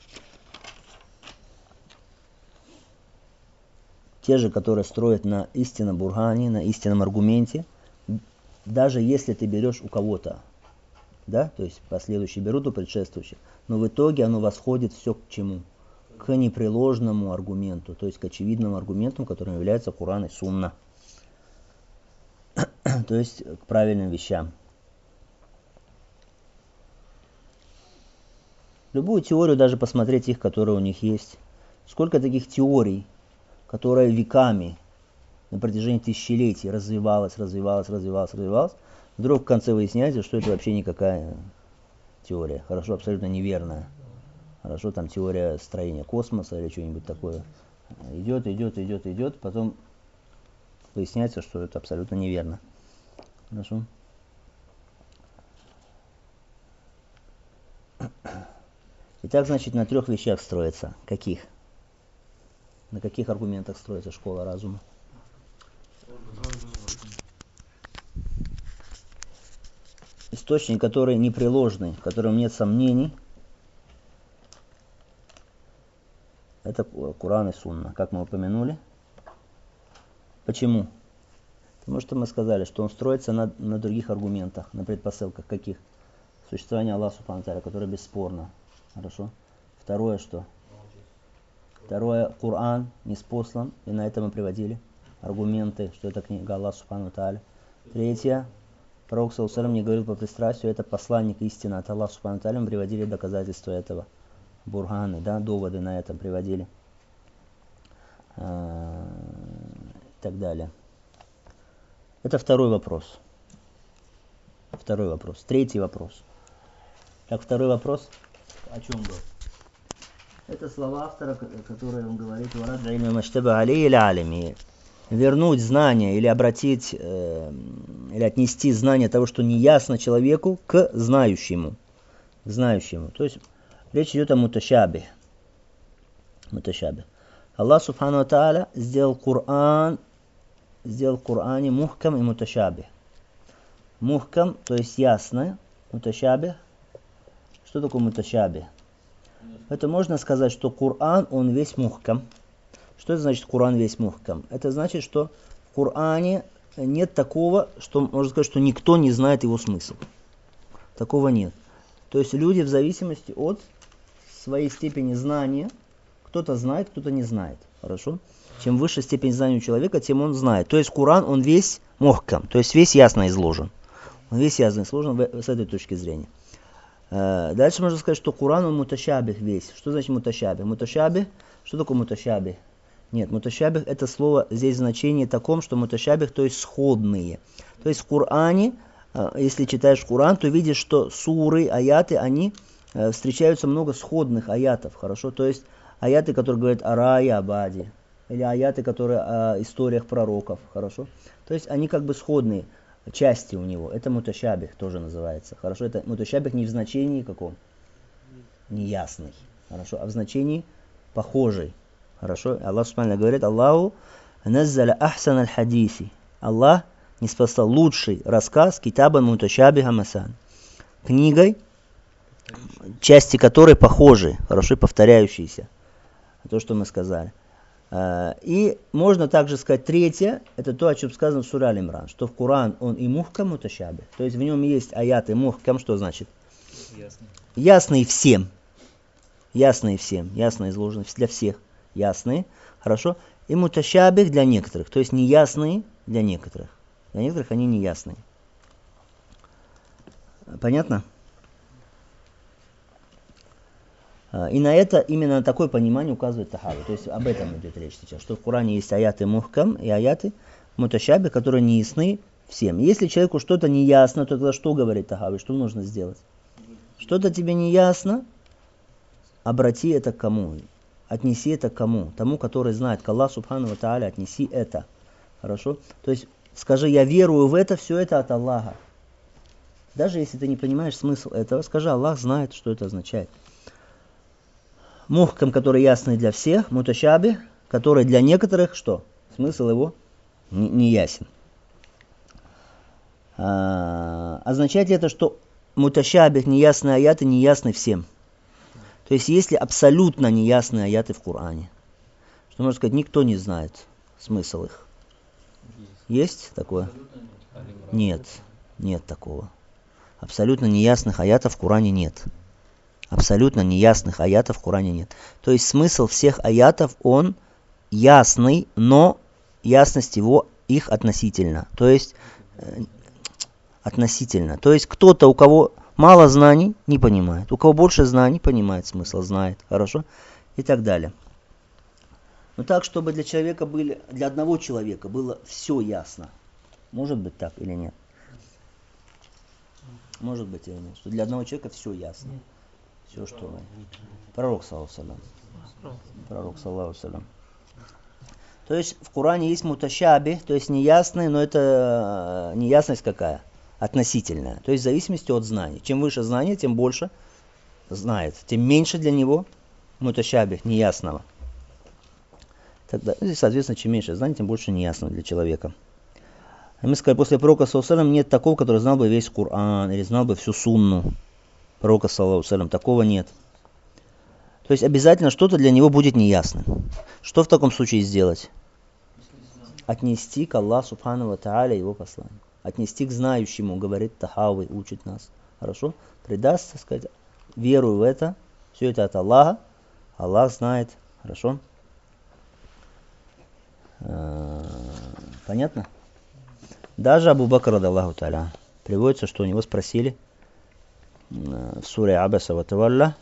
Те же, которые строят на истинном бургане, на истинном аргументе, даже если ты берешь у кого-то, да, то есть последующие берут у предшествующих, но в итоге оно восходит все к чему? К непреложному аргументу, то есть к очевидному аргументу, которым является Коран и Сунна. То есть к правильным вещам. Любую теорию, даже посмотреть их, которые у них есть. Сколько таких теорий, которая веками, на протяжении тысячелетий развивалась, вдруг в конце выясняется, что это вообще никакая теория. Хорошо, абсолютно неверная. Хорошо, там теория строения космоса или что-нибудь такое. Идет, потом выясняется, что это абсолютно неверно. Хорошо. Итак, значит, на 3 вещах строится. Каких? На каких аргументах строится школа разума? Источник, который непреложный, в котором нет сомнений, это Коран и Сунна, как мы упомянули. Почему? Потому что мы сказали, что он строится на других аргументах, на предпосылках каких? Существование Аллаха Субхану ва Тааля, которое бесспорно. Хорошо? Второе что? Второе, Коран ниспослан, и на это мы приводили аргументы, что это книга Аллаха Субхану ва Тааля. Третье, пророк саллаллаху алейхи ва саллям не говорил по пристрастию, это посланник истины от Аллаха Субхану ва Тааля, мы приводили доказательства этого. Бурганы, да, доводы на этом приводили. И так далее. Это второй вопрос. Третий вопрос. Так, второй вопрос. О чем был? Это слова автора, которые он говорит: вернуть знание или обратить, или отнести знание того, что не ясно человеку, к знающему. То есть речь идет о муташабе. Аллах Субхану ва Тааля сделал в Коране мухкам и муташабе. Мухкам, то есть ясное, муташабе. Что такое муташабе? Это можно сказать, что Коран, он весь мухкам. Что это значит Коран весь мухкам? Это значит, что в Коране нет такого, что можно сказать, что никто не знает его смысл. Такого нет. То есть люди в зависимости от своей степени знания, кто-то знает, кто-то не знает. Хорошо? Чем выше степень знания у человека, тем он знает. То есть Коран, он весь мухкам, то есть весь ясно изложен. Он весь ясно изложен с этой точки зрения. Дальше можно сказать, что Коран, он муташабих весь. Что значит муташабих? Муташабих, что такое муташабих? Нет, муташабих это слово, здесь значение таком, что муташабих, то есть сходные. То есть в Коране, если читаешь Коран, то видишь, что суры, аяты, они встречаются много сходных аятов. Хорошо? То есть аяты, которые говорят о рае, об аде. Или аяты, которые о историях пророков. Хорошо? То есть они как бы сходные части у него. Это муташабих тоже называется. Хорошо? Это муташабих не в значении каком? Неясный. Хорошо? А в значении похожий. Хорошо? Аллах Субхану говорит: Аллаху наззаля ахсан аль-хадиси. Аллах ниспослал лучший рассказ китабан муташабиха масан. Книгой, части которой похожи, хорошо, повторяющиеся. то, что мы сказали. И можно также сказать третье, это то, о чем сказано в суре Аль-Имран, что в Коран он и мухкам муташаби, то есть в нем есть аяты мухкам, что значит? Ясные всем, ясные изложены для всех, ясные, хорошо, и муташабих для некоторых, то есть неясные для некоторых они неясные. Понятно? И на это, именно на такое понимание указывает Тахави. То есть об этом идет речь сейчас. Что в Коране есть аяты мухкам и аяты муташаби, которые не ясны всем. Если человеку что-то не ясно, то тогда что говорит Тахави? Что нужно сделать? Что-то тебе не ясно, обрати это к кому? Отнеси это к кому? Тому, который знает. К Аллаху Субхану ва Тааля отнеси это. Хорошо? То есть скажи, я верую в это, все это от Аллаха. Даже если ты не понимаешь смысл этого, скажи, Аллах знает, что это означает. Мухкам, который ясный для всех, муташаби, который для некоторых, что? Смысл его не ясен. Означает ли это, что муташаби, неясные аяты, неясны всем? То есть, есть ли абсолютно неясные аяты в Коране? Что можно сказать, никто не знает смысл их. Есть такое? Нет такого. Абсолютно неясных аятов в Коране нет. Абсолютно неясных аятов в Коране нет. То есть смысл всех аятов, он ясный, но ясность его их относительно. То есть относительно. То есть кто-то, у кого мало знаний, не понимает. У кого больше знаний, понимает смысл, знает. Хорошо? И так далее. Но так, чтобы для одного человека было все ясно. Может быть так или нет? Может быть или нет? Что для одного человека все ясно. Все, что пророк саллаллаху алейхи салям. То есть в Коране есть муташаби, то есть неясный, но это неясность какая? Относительная. То есть в зависимости от знаний. Чем выше знание, тем больше знает. Тем меньше для него муташаби, неясного. Тогда, соответственно, чем меньше знаний, тем больше неясного для человека. И мы сказали, после пророка саллаллаху алейхи салям нет такого, который знал бы весь Коран или знал бы всю сунну пророка саллаллаху алейхи салям. Такого нет. То есть обязательно что-то для него будет неясным. Что в таком случае сделать? Отнести к Аллаху Субхану ва Тааля его послание. Отнести к знающему, говорит Тахави, учит нас. Хорошо? Предаст, так сказать, верую в это. Все это от Аллаха. Аллах знает. Хорошо? Понятно? Даже Абу Бакр, радаллаху та'аля, приводится, что у него спросили в суре Абаса ва Тавалля,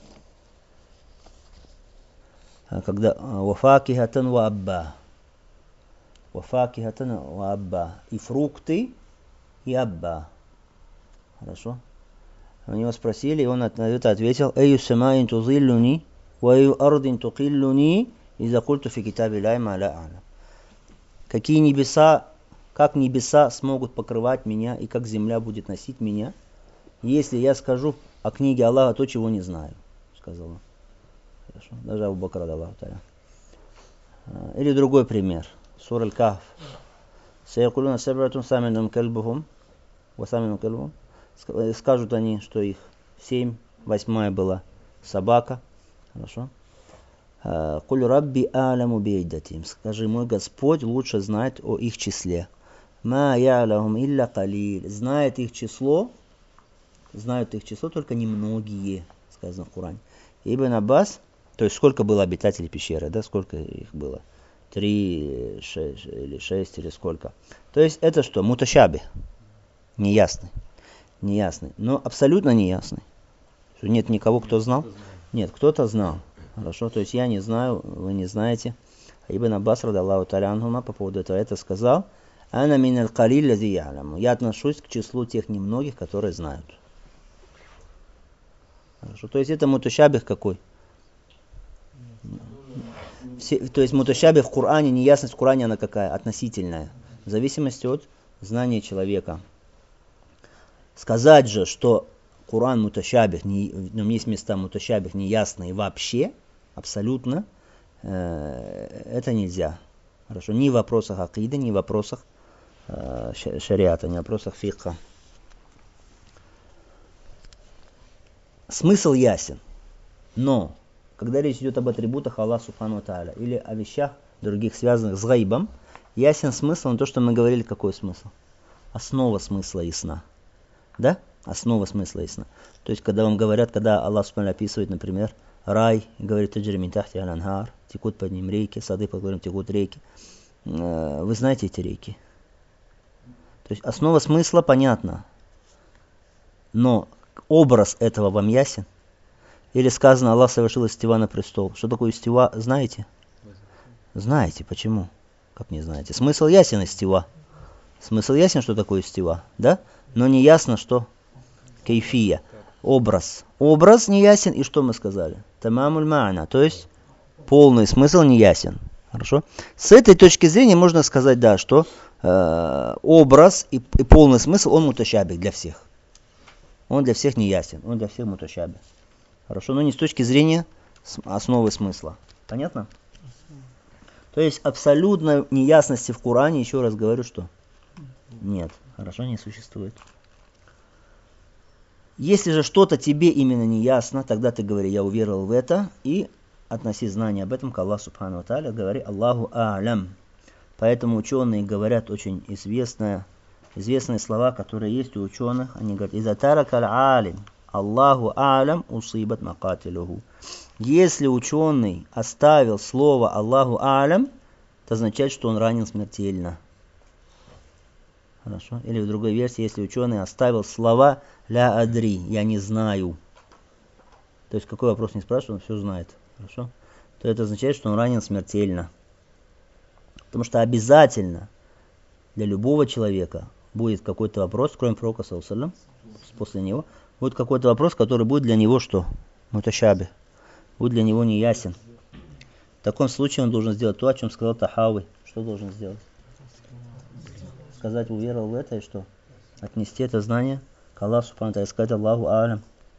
когда вафакихатан ва абба. Вафакихатан ва абба. И фрукты, и абба. Хорошо? У него спросили, и он на это ответил: «Эйю самаин тузиллуни, ва эйю ардин тукиллуни, иза культу фи китаби лай ма ла а'лам». Какие небеса, как небеса смогут покрывать меня, и как земля будет носить меня, если я скажу о книге Аллаха то, чего не знаю, сказал он. Хорошо. Даже Абу Бакр, радаллаху та'аля. Или другой пример. Сура Аль-Кахф. Сайякулуна сабратун саминум кальбухум. Васаминум кальбухум. Скажут они, что их 7, 8 была собака. Хорошо. Куль рабби аляму бейдатим. Скажи, мой Господь лучше знает о их числе. Ма ялахум илля калиль. Знают их число только немногие, сказано в Коране. Ибн Аббас, то есть сколько было обитателей пещеры, да, сколько их было? 3, 6 или 6 или сколько. То есть это что? Муташаби. Неясный, но абсолютно неясный. Нет никого, кто знал? Нет, кто-то знал. Хорошо, то есть я не знаю, вы не знаете. Ибн Аббас, радаллаху та'аля анхума, по поводу этого это сказал: «Ана мин аль-калиль лази я'ляму». Я отношусь к числу тех немногих, которые знают. Хорошо, то есть это муташабих какой? То есть муташабих в Коране, неясность в Коране, она какая? Относительная. В зависимости от знания человека. Сказать же, что Коран муташабих, в нем есть места муташабих неясные вообще, абсолютно, это нельзя. Хорошо, ни в вопросах акиды, ни в вопросах шариата, ни в вопросах фикха. Смысл ясен, но когда речь идет об атрибутах Аллаха Субхану ва Тааля или о вещах других, связанных с гайбом, ясен смысл, но то, что мы говорили, какой смысл? Основа смысла ясна. Да? Основа смысла ясна. То есть, когда вам говорят, когда Аллах Субхану описывает, например, рай, говорит, таджри мин тахти аль-анхар, текут под ним реки, сады, под которым текут реки. Вы знаете эти реки? То есть, основа смысла понятна. Но образ этого вам ясен? Или сказано, Аллах совершил истива на престол. Что такое истива, знаете? Знаете. Почему? Как не знаете? Смысл ясен истива. Смысл ясен, что такое истива, да? Но не ясно, что кейфия. Образ. Образ не ясен, и что мы сказали? Тамамуль ма'на, то есть полный смысл не ясен. Хорошо? С этой точки зрения можно сказать, да, что образ и полный смысл, он муташабих для всех. Он для всех не ясен, он для всех муташабих. Хорошо? Но не с точки зрения основы смысла. Понятно? То есть абсолютной неясности в Коране, еще раз говорю, что нет. Хорошо, не существует. Если же что-то тебе именно не ясно, тогда ты говори, я уверовал в это, и относи знания об этом к Аллаху Субхану ва Тааля, говори Аллаху а'лям. Поэтому ученые говорят очень известные слова, которые есть у ученых. Они говорят, «Иза таракаль алим, Аллаху а'лям усибат макатилуху». Если ученый оставил слово Аллаху а'лям, это означает, что он ранен смертельно. Хорошо? Или в другой версии, если ученый оставил слова ля адри, я не знаю. То есть какой вопрос не спрашивает, он все знает. Хорошо? То это означает, что он ранен смертельно. Потому что обязательно для любого человека будет какой-то вопрос, кроме пророка, саллаллаху, после него, будет какой-то вопрос, который будет для него что? Муташаби. Будет для него неясен. В таком случае он должен сделать то, о чем сказал Тахави. Что должен сделать? Сказать, уверовал в это и что? Отнести это знание к Аллаху Субхану ва Тааля, сказать Аллаху а'лям.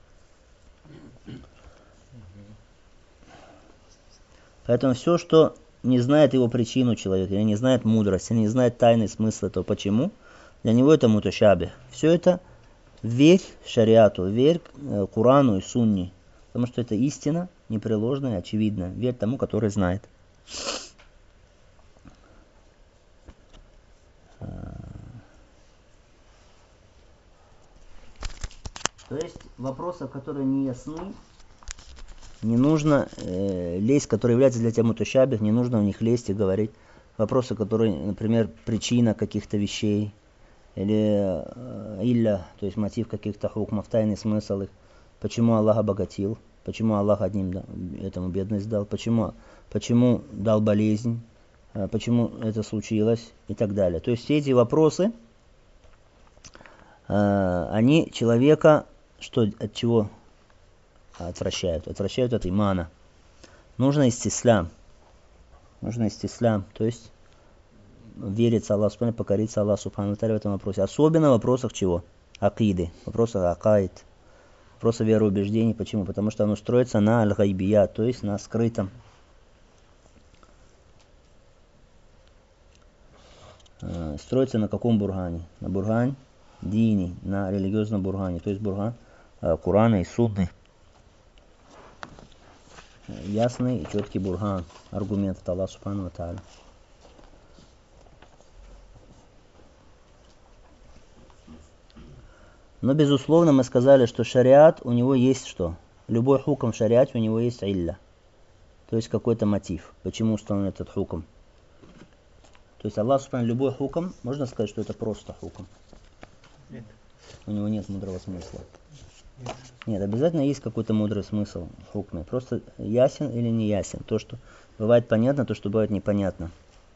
Поэтому все, что не знает его причину человека, или не знает мудрость, или не знает тайный смысл этого, почему, для него это муташаби. Все это верь шариату, верь Курану и Сунне, потому что это истина, непреложная, очевидная. Верь тому, который знает. То есть вопросы, которые не ясны, не нужно лезть, которые являются для тебя муташабих, не нужно в них лезть и говорить. Вопросы, которые, например, причина каких-то вещей, или илля, то есть мотив каких-то хукмов, тайный смысл их, почему Аллах обогатил, почему Аллах одним этому бедность дал, почему дал болезнь, почему это случилось и так далее. То есть все эти вопросы, они человека от чего отвращают? Отвращают от имана. Нужно истислям. То есть вериться Аллаху Субхану, покориться Аллаху Субхану ва Тааля в этом вопросе. Особенно в вопросах чего? Акиды, в вопросах акаид, вопросах вероубеждений. Почему? Потому что оно строится на аль-гайбия, то есть на скрытом. Строится на каком бургане? На бургане дини, на религиозном бургане, то есть бурган Курана и Сунны. Ясный и четкий бурган, аргумент от Аллаха Субхану ва Тааля. Но безусловно мы сказали, что шариат у него есть что? Любой хукм в шариате у него есть илля. То есть какой-то мотив. Почему установлен этот хукм? То есть Аллах Субхану любой хукм, можно сказать, что это просто хукм? Нет. У него нет мудрого смысла. Нет, обязательно есть какой-то мудрый смысл в хукме. Просто ясен или не ясен. То, что бывает понятно, то, что бывает непонятно.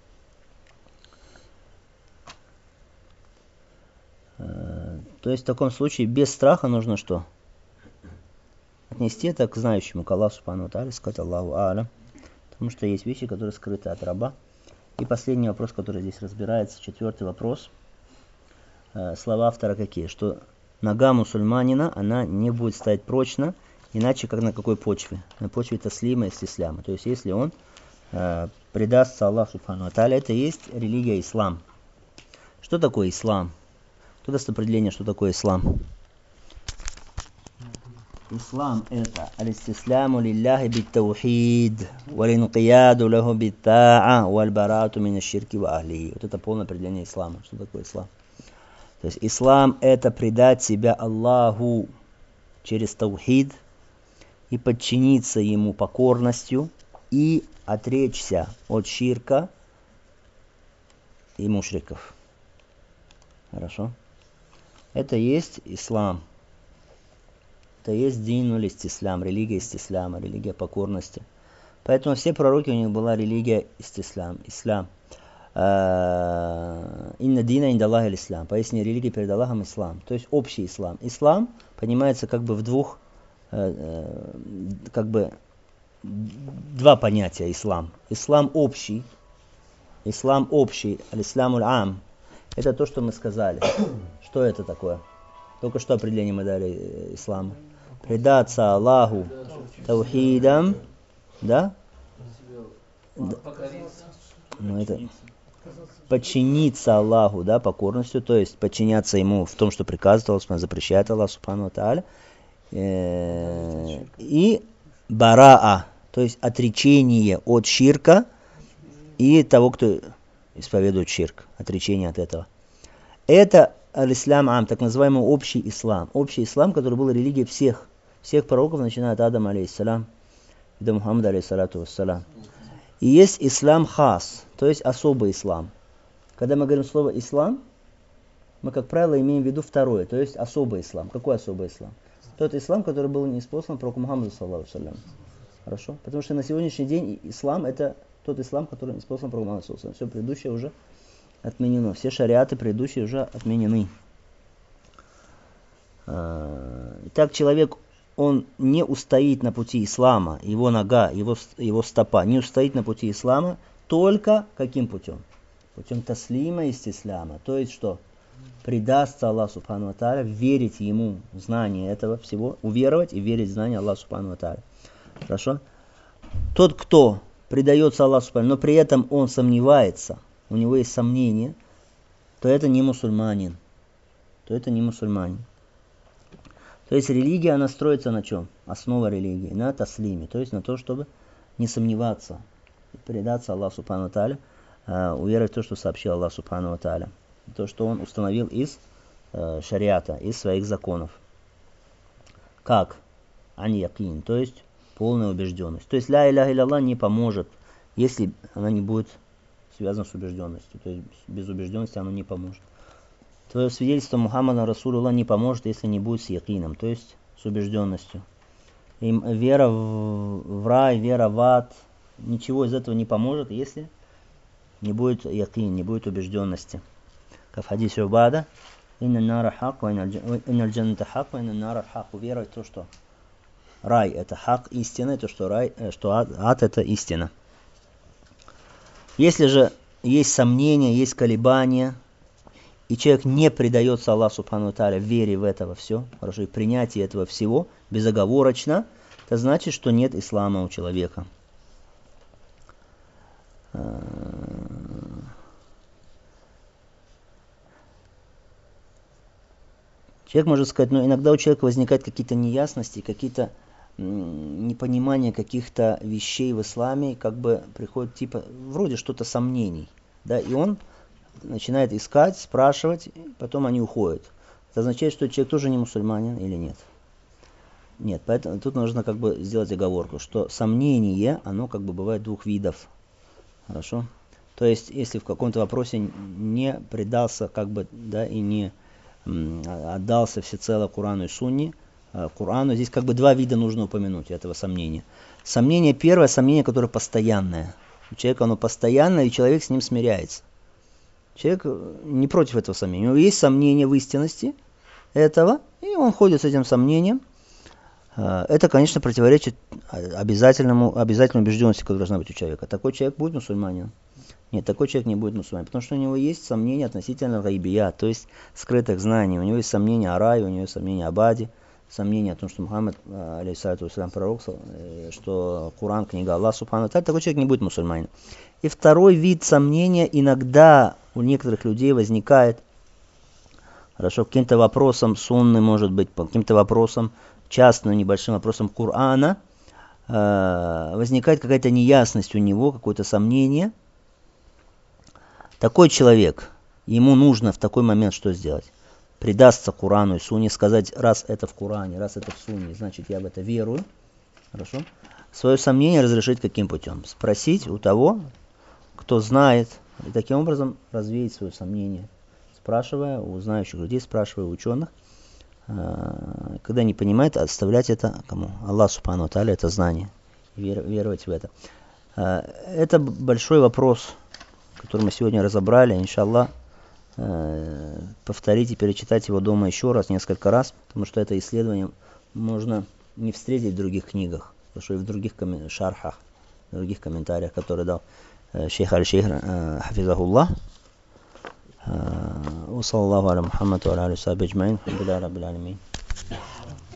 То есть в таком случае без страха нужно что? Отнести это к знающему, к Аллаху Субхану ва Тааля, сказать Аллаху а'лям. Потому что есть вещи, которые скрыты от раба. И последний вопрос, который здесь разбирается, 4-й вопрос. Слова автора какие? Что нога мусульманина, она не будет стоять прочно, иначе как на какой почве? На почве таслима и стисляма. То есть если он предастся Аллаху Субхану ва Тааля, это и есть религия ислам. Что такое ислам? Кто даст определение, что такое ислам? ислам это алистисляму лилляхи биттаухид, валинкияду лаху биттаа, вальбарату мина ширки ва ахлихи. Вот это полное определение ислама. Что такое ислам? То есть ислам это предать себя Аллаху через таухид и подчиниться ему покорностью и отречься от ширка и мушриков. Хорошо? Это есть ислам. Это есть дин истислам, религия истисляма, религия покорности. Поэтому все пророки, у них была религия истислам, ислам. Инна дина индаллахи ислам. Поясни, религия перед Аллахом ислам. То есть общий ислам. Ислам понимается как бы в двух, как бы два понятия ислам. Ислам общий, аль-исламуль ам. Это то, что мы сказали. Что это такое? Только что определение мы дали исламу. Предаться Аллаху таухидам, да? Ну, это подчиниться Аллаху, да, покорностью, то есть подчиняться ему в том, что приказывает Аллах, запрещает Аллах, субхану ва тааля. И бараа, то есть отречение от ширка и того, кто исповедует ширк, отречение от этого. Это аль-ислам ам, так называемый общий ислам. Общий ислам, который был религией всех пророков, начиная от Адама, алейхиссалям, и до Мухаммада, алейхиссалату вассалям. И есть ислам хас, то есть особый ислам. Когда мы говорим слово ислам, мы, как правило, имеем в виду второе, то есть особый ислам. Какой особый ислам? Тот ислам, который был ниспослан пророку Мухаммаду, саллаллаху алейхи ва саллям. Хорошо? Потому что на сегодняшний день ислам это тот ислам, который ниспослан пророку Мухаммаду, саллаллаху алейхи ва саллям. Все предыдущее уже отменено. Все шариаты предыдущие уже отменены. Итак, человек, он не устоит на пути ислама, его нога, его стопа не устоит на пути ислама только каким путем? Путем таслима и истисляма. То есть что? Предастся Аллаху субхану ва тааля, верить ему в знание этого всего, уверовать и верить в знание Аллаха субхану ва тааля. Хорошо? Тот, кто предается Аллаху субхану, но при этом он сомневается, у него есть сомнения, то это не мусульманин. То есть религия, она строится на чем? Основа религии, на таслиме, то есть на то, чтобы не сомневаться, предаться Аллаху субхану ва тааля, уверовать в то, что сообщил Аллах субхану ва тааля, то, что он установил из шариата, из своих законов. Как? Ань-якин, то есть полная убежденность. То есть ля иляха илля не поможет, если она не будет связана с убежденностью. То есть без убежденности она не поможет. Твое свидетельство Мухаммада Расулуллах не поможет, если не будет с якином, то есть с убежденностью. И вера в рай, вера в ад, ничего из этого не поможет, если не будет якин, не будет убежденности. Как в хадисе Убада, инна нара хак, инна джанната хак, инна нара хак. Уверовать в то, что рай это хак, истина, и то, что ад это истина. Если же есть сомнения, есть колебания, и человек не предается Аллаху субхану ва тааля в вере в это все, хорошо, и принятии этого всего безоговорочно, это значит, что нет ислама у человека. Человек может сказать, но иногда у человека возникают какие-то неясности, какие-то непонимания каких-то вещей в исламе, как бы приходит типа, вроде что-то сомнений, да, и он начинает искать, спрашивать, потом они уходят. Это означает, что человек тоже не мусульманин или нет? Нет, поэтому тут нужно как бы сделать оговорку, что сомнение, оно как бы бывает двух видов. Хорошо? То есть, если в каком-то вопросе не предался, как бы, да, и не отдался всецело Корану и Сунне, Корану, здесь как бы два вида нужно упомянуть этого сомнения. Сомнение первое, сомнение, которое постоянное. У человека оно постоянное, и человек с ним смиряется. Человек не против этого сомнения. У него есть сомнение в истинности этого, и он ходит с этим сомнением. Это, конечно, противоречит обязательной убежденности, которая должна быть у человека. Такой человек будет мусульманином? Нет, такой человек не будет мусульманином, потому что у него есть сомнения относительно гайбия, то есть скрытых знаний. У него есть сомнения о рае, у него есть сомнения об аде, сомнения о том, что Мухаммад, алейхиссалату вассалям, пророк, что Коран, книга Аллаха субхану ва тааля, такой человек не будет мусульманином. И второй вид сомнения иногда у некоторых людей возникает, хорошо, каким-то вопросом сунны, может быть, по каким-то вопросам частным небольшим вопросам Корана, возникает какая-то неясность у него, какое-то сомнение, такой человек, ему нужно в такой момент что сделать? Предастся Корану и Сунне, сказать, раз это в Коране, раз это в Сунне, значит я в это верую. Хорошо? Свое сомнение разрешить каким путем? Спросить у того, кто знает, и таким образом развеять свое сомнение, спрашивая у знающих людей, спрашивая у ученых. Когда не понимает, оставлять это кому? Аллах Субхану ва Тааля, это знание, веровать в это. Это большой вопрос, который мы сегодня разобрали. Иншаллах, повторить и перечитать его дома еще раз, несколько раз, потому что это исследование можно не встретить в других книгах, потому что и в других шархах, в других комментариях, которые дал шейх Аль-Шейх Хафизахуллах. وصلى الله على محمد وعلى آله وصحبه أجمعين الحمد لله رب العالمين.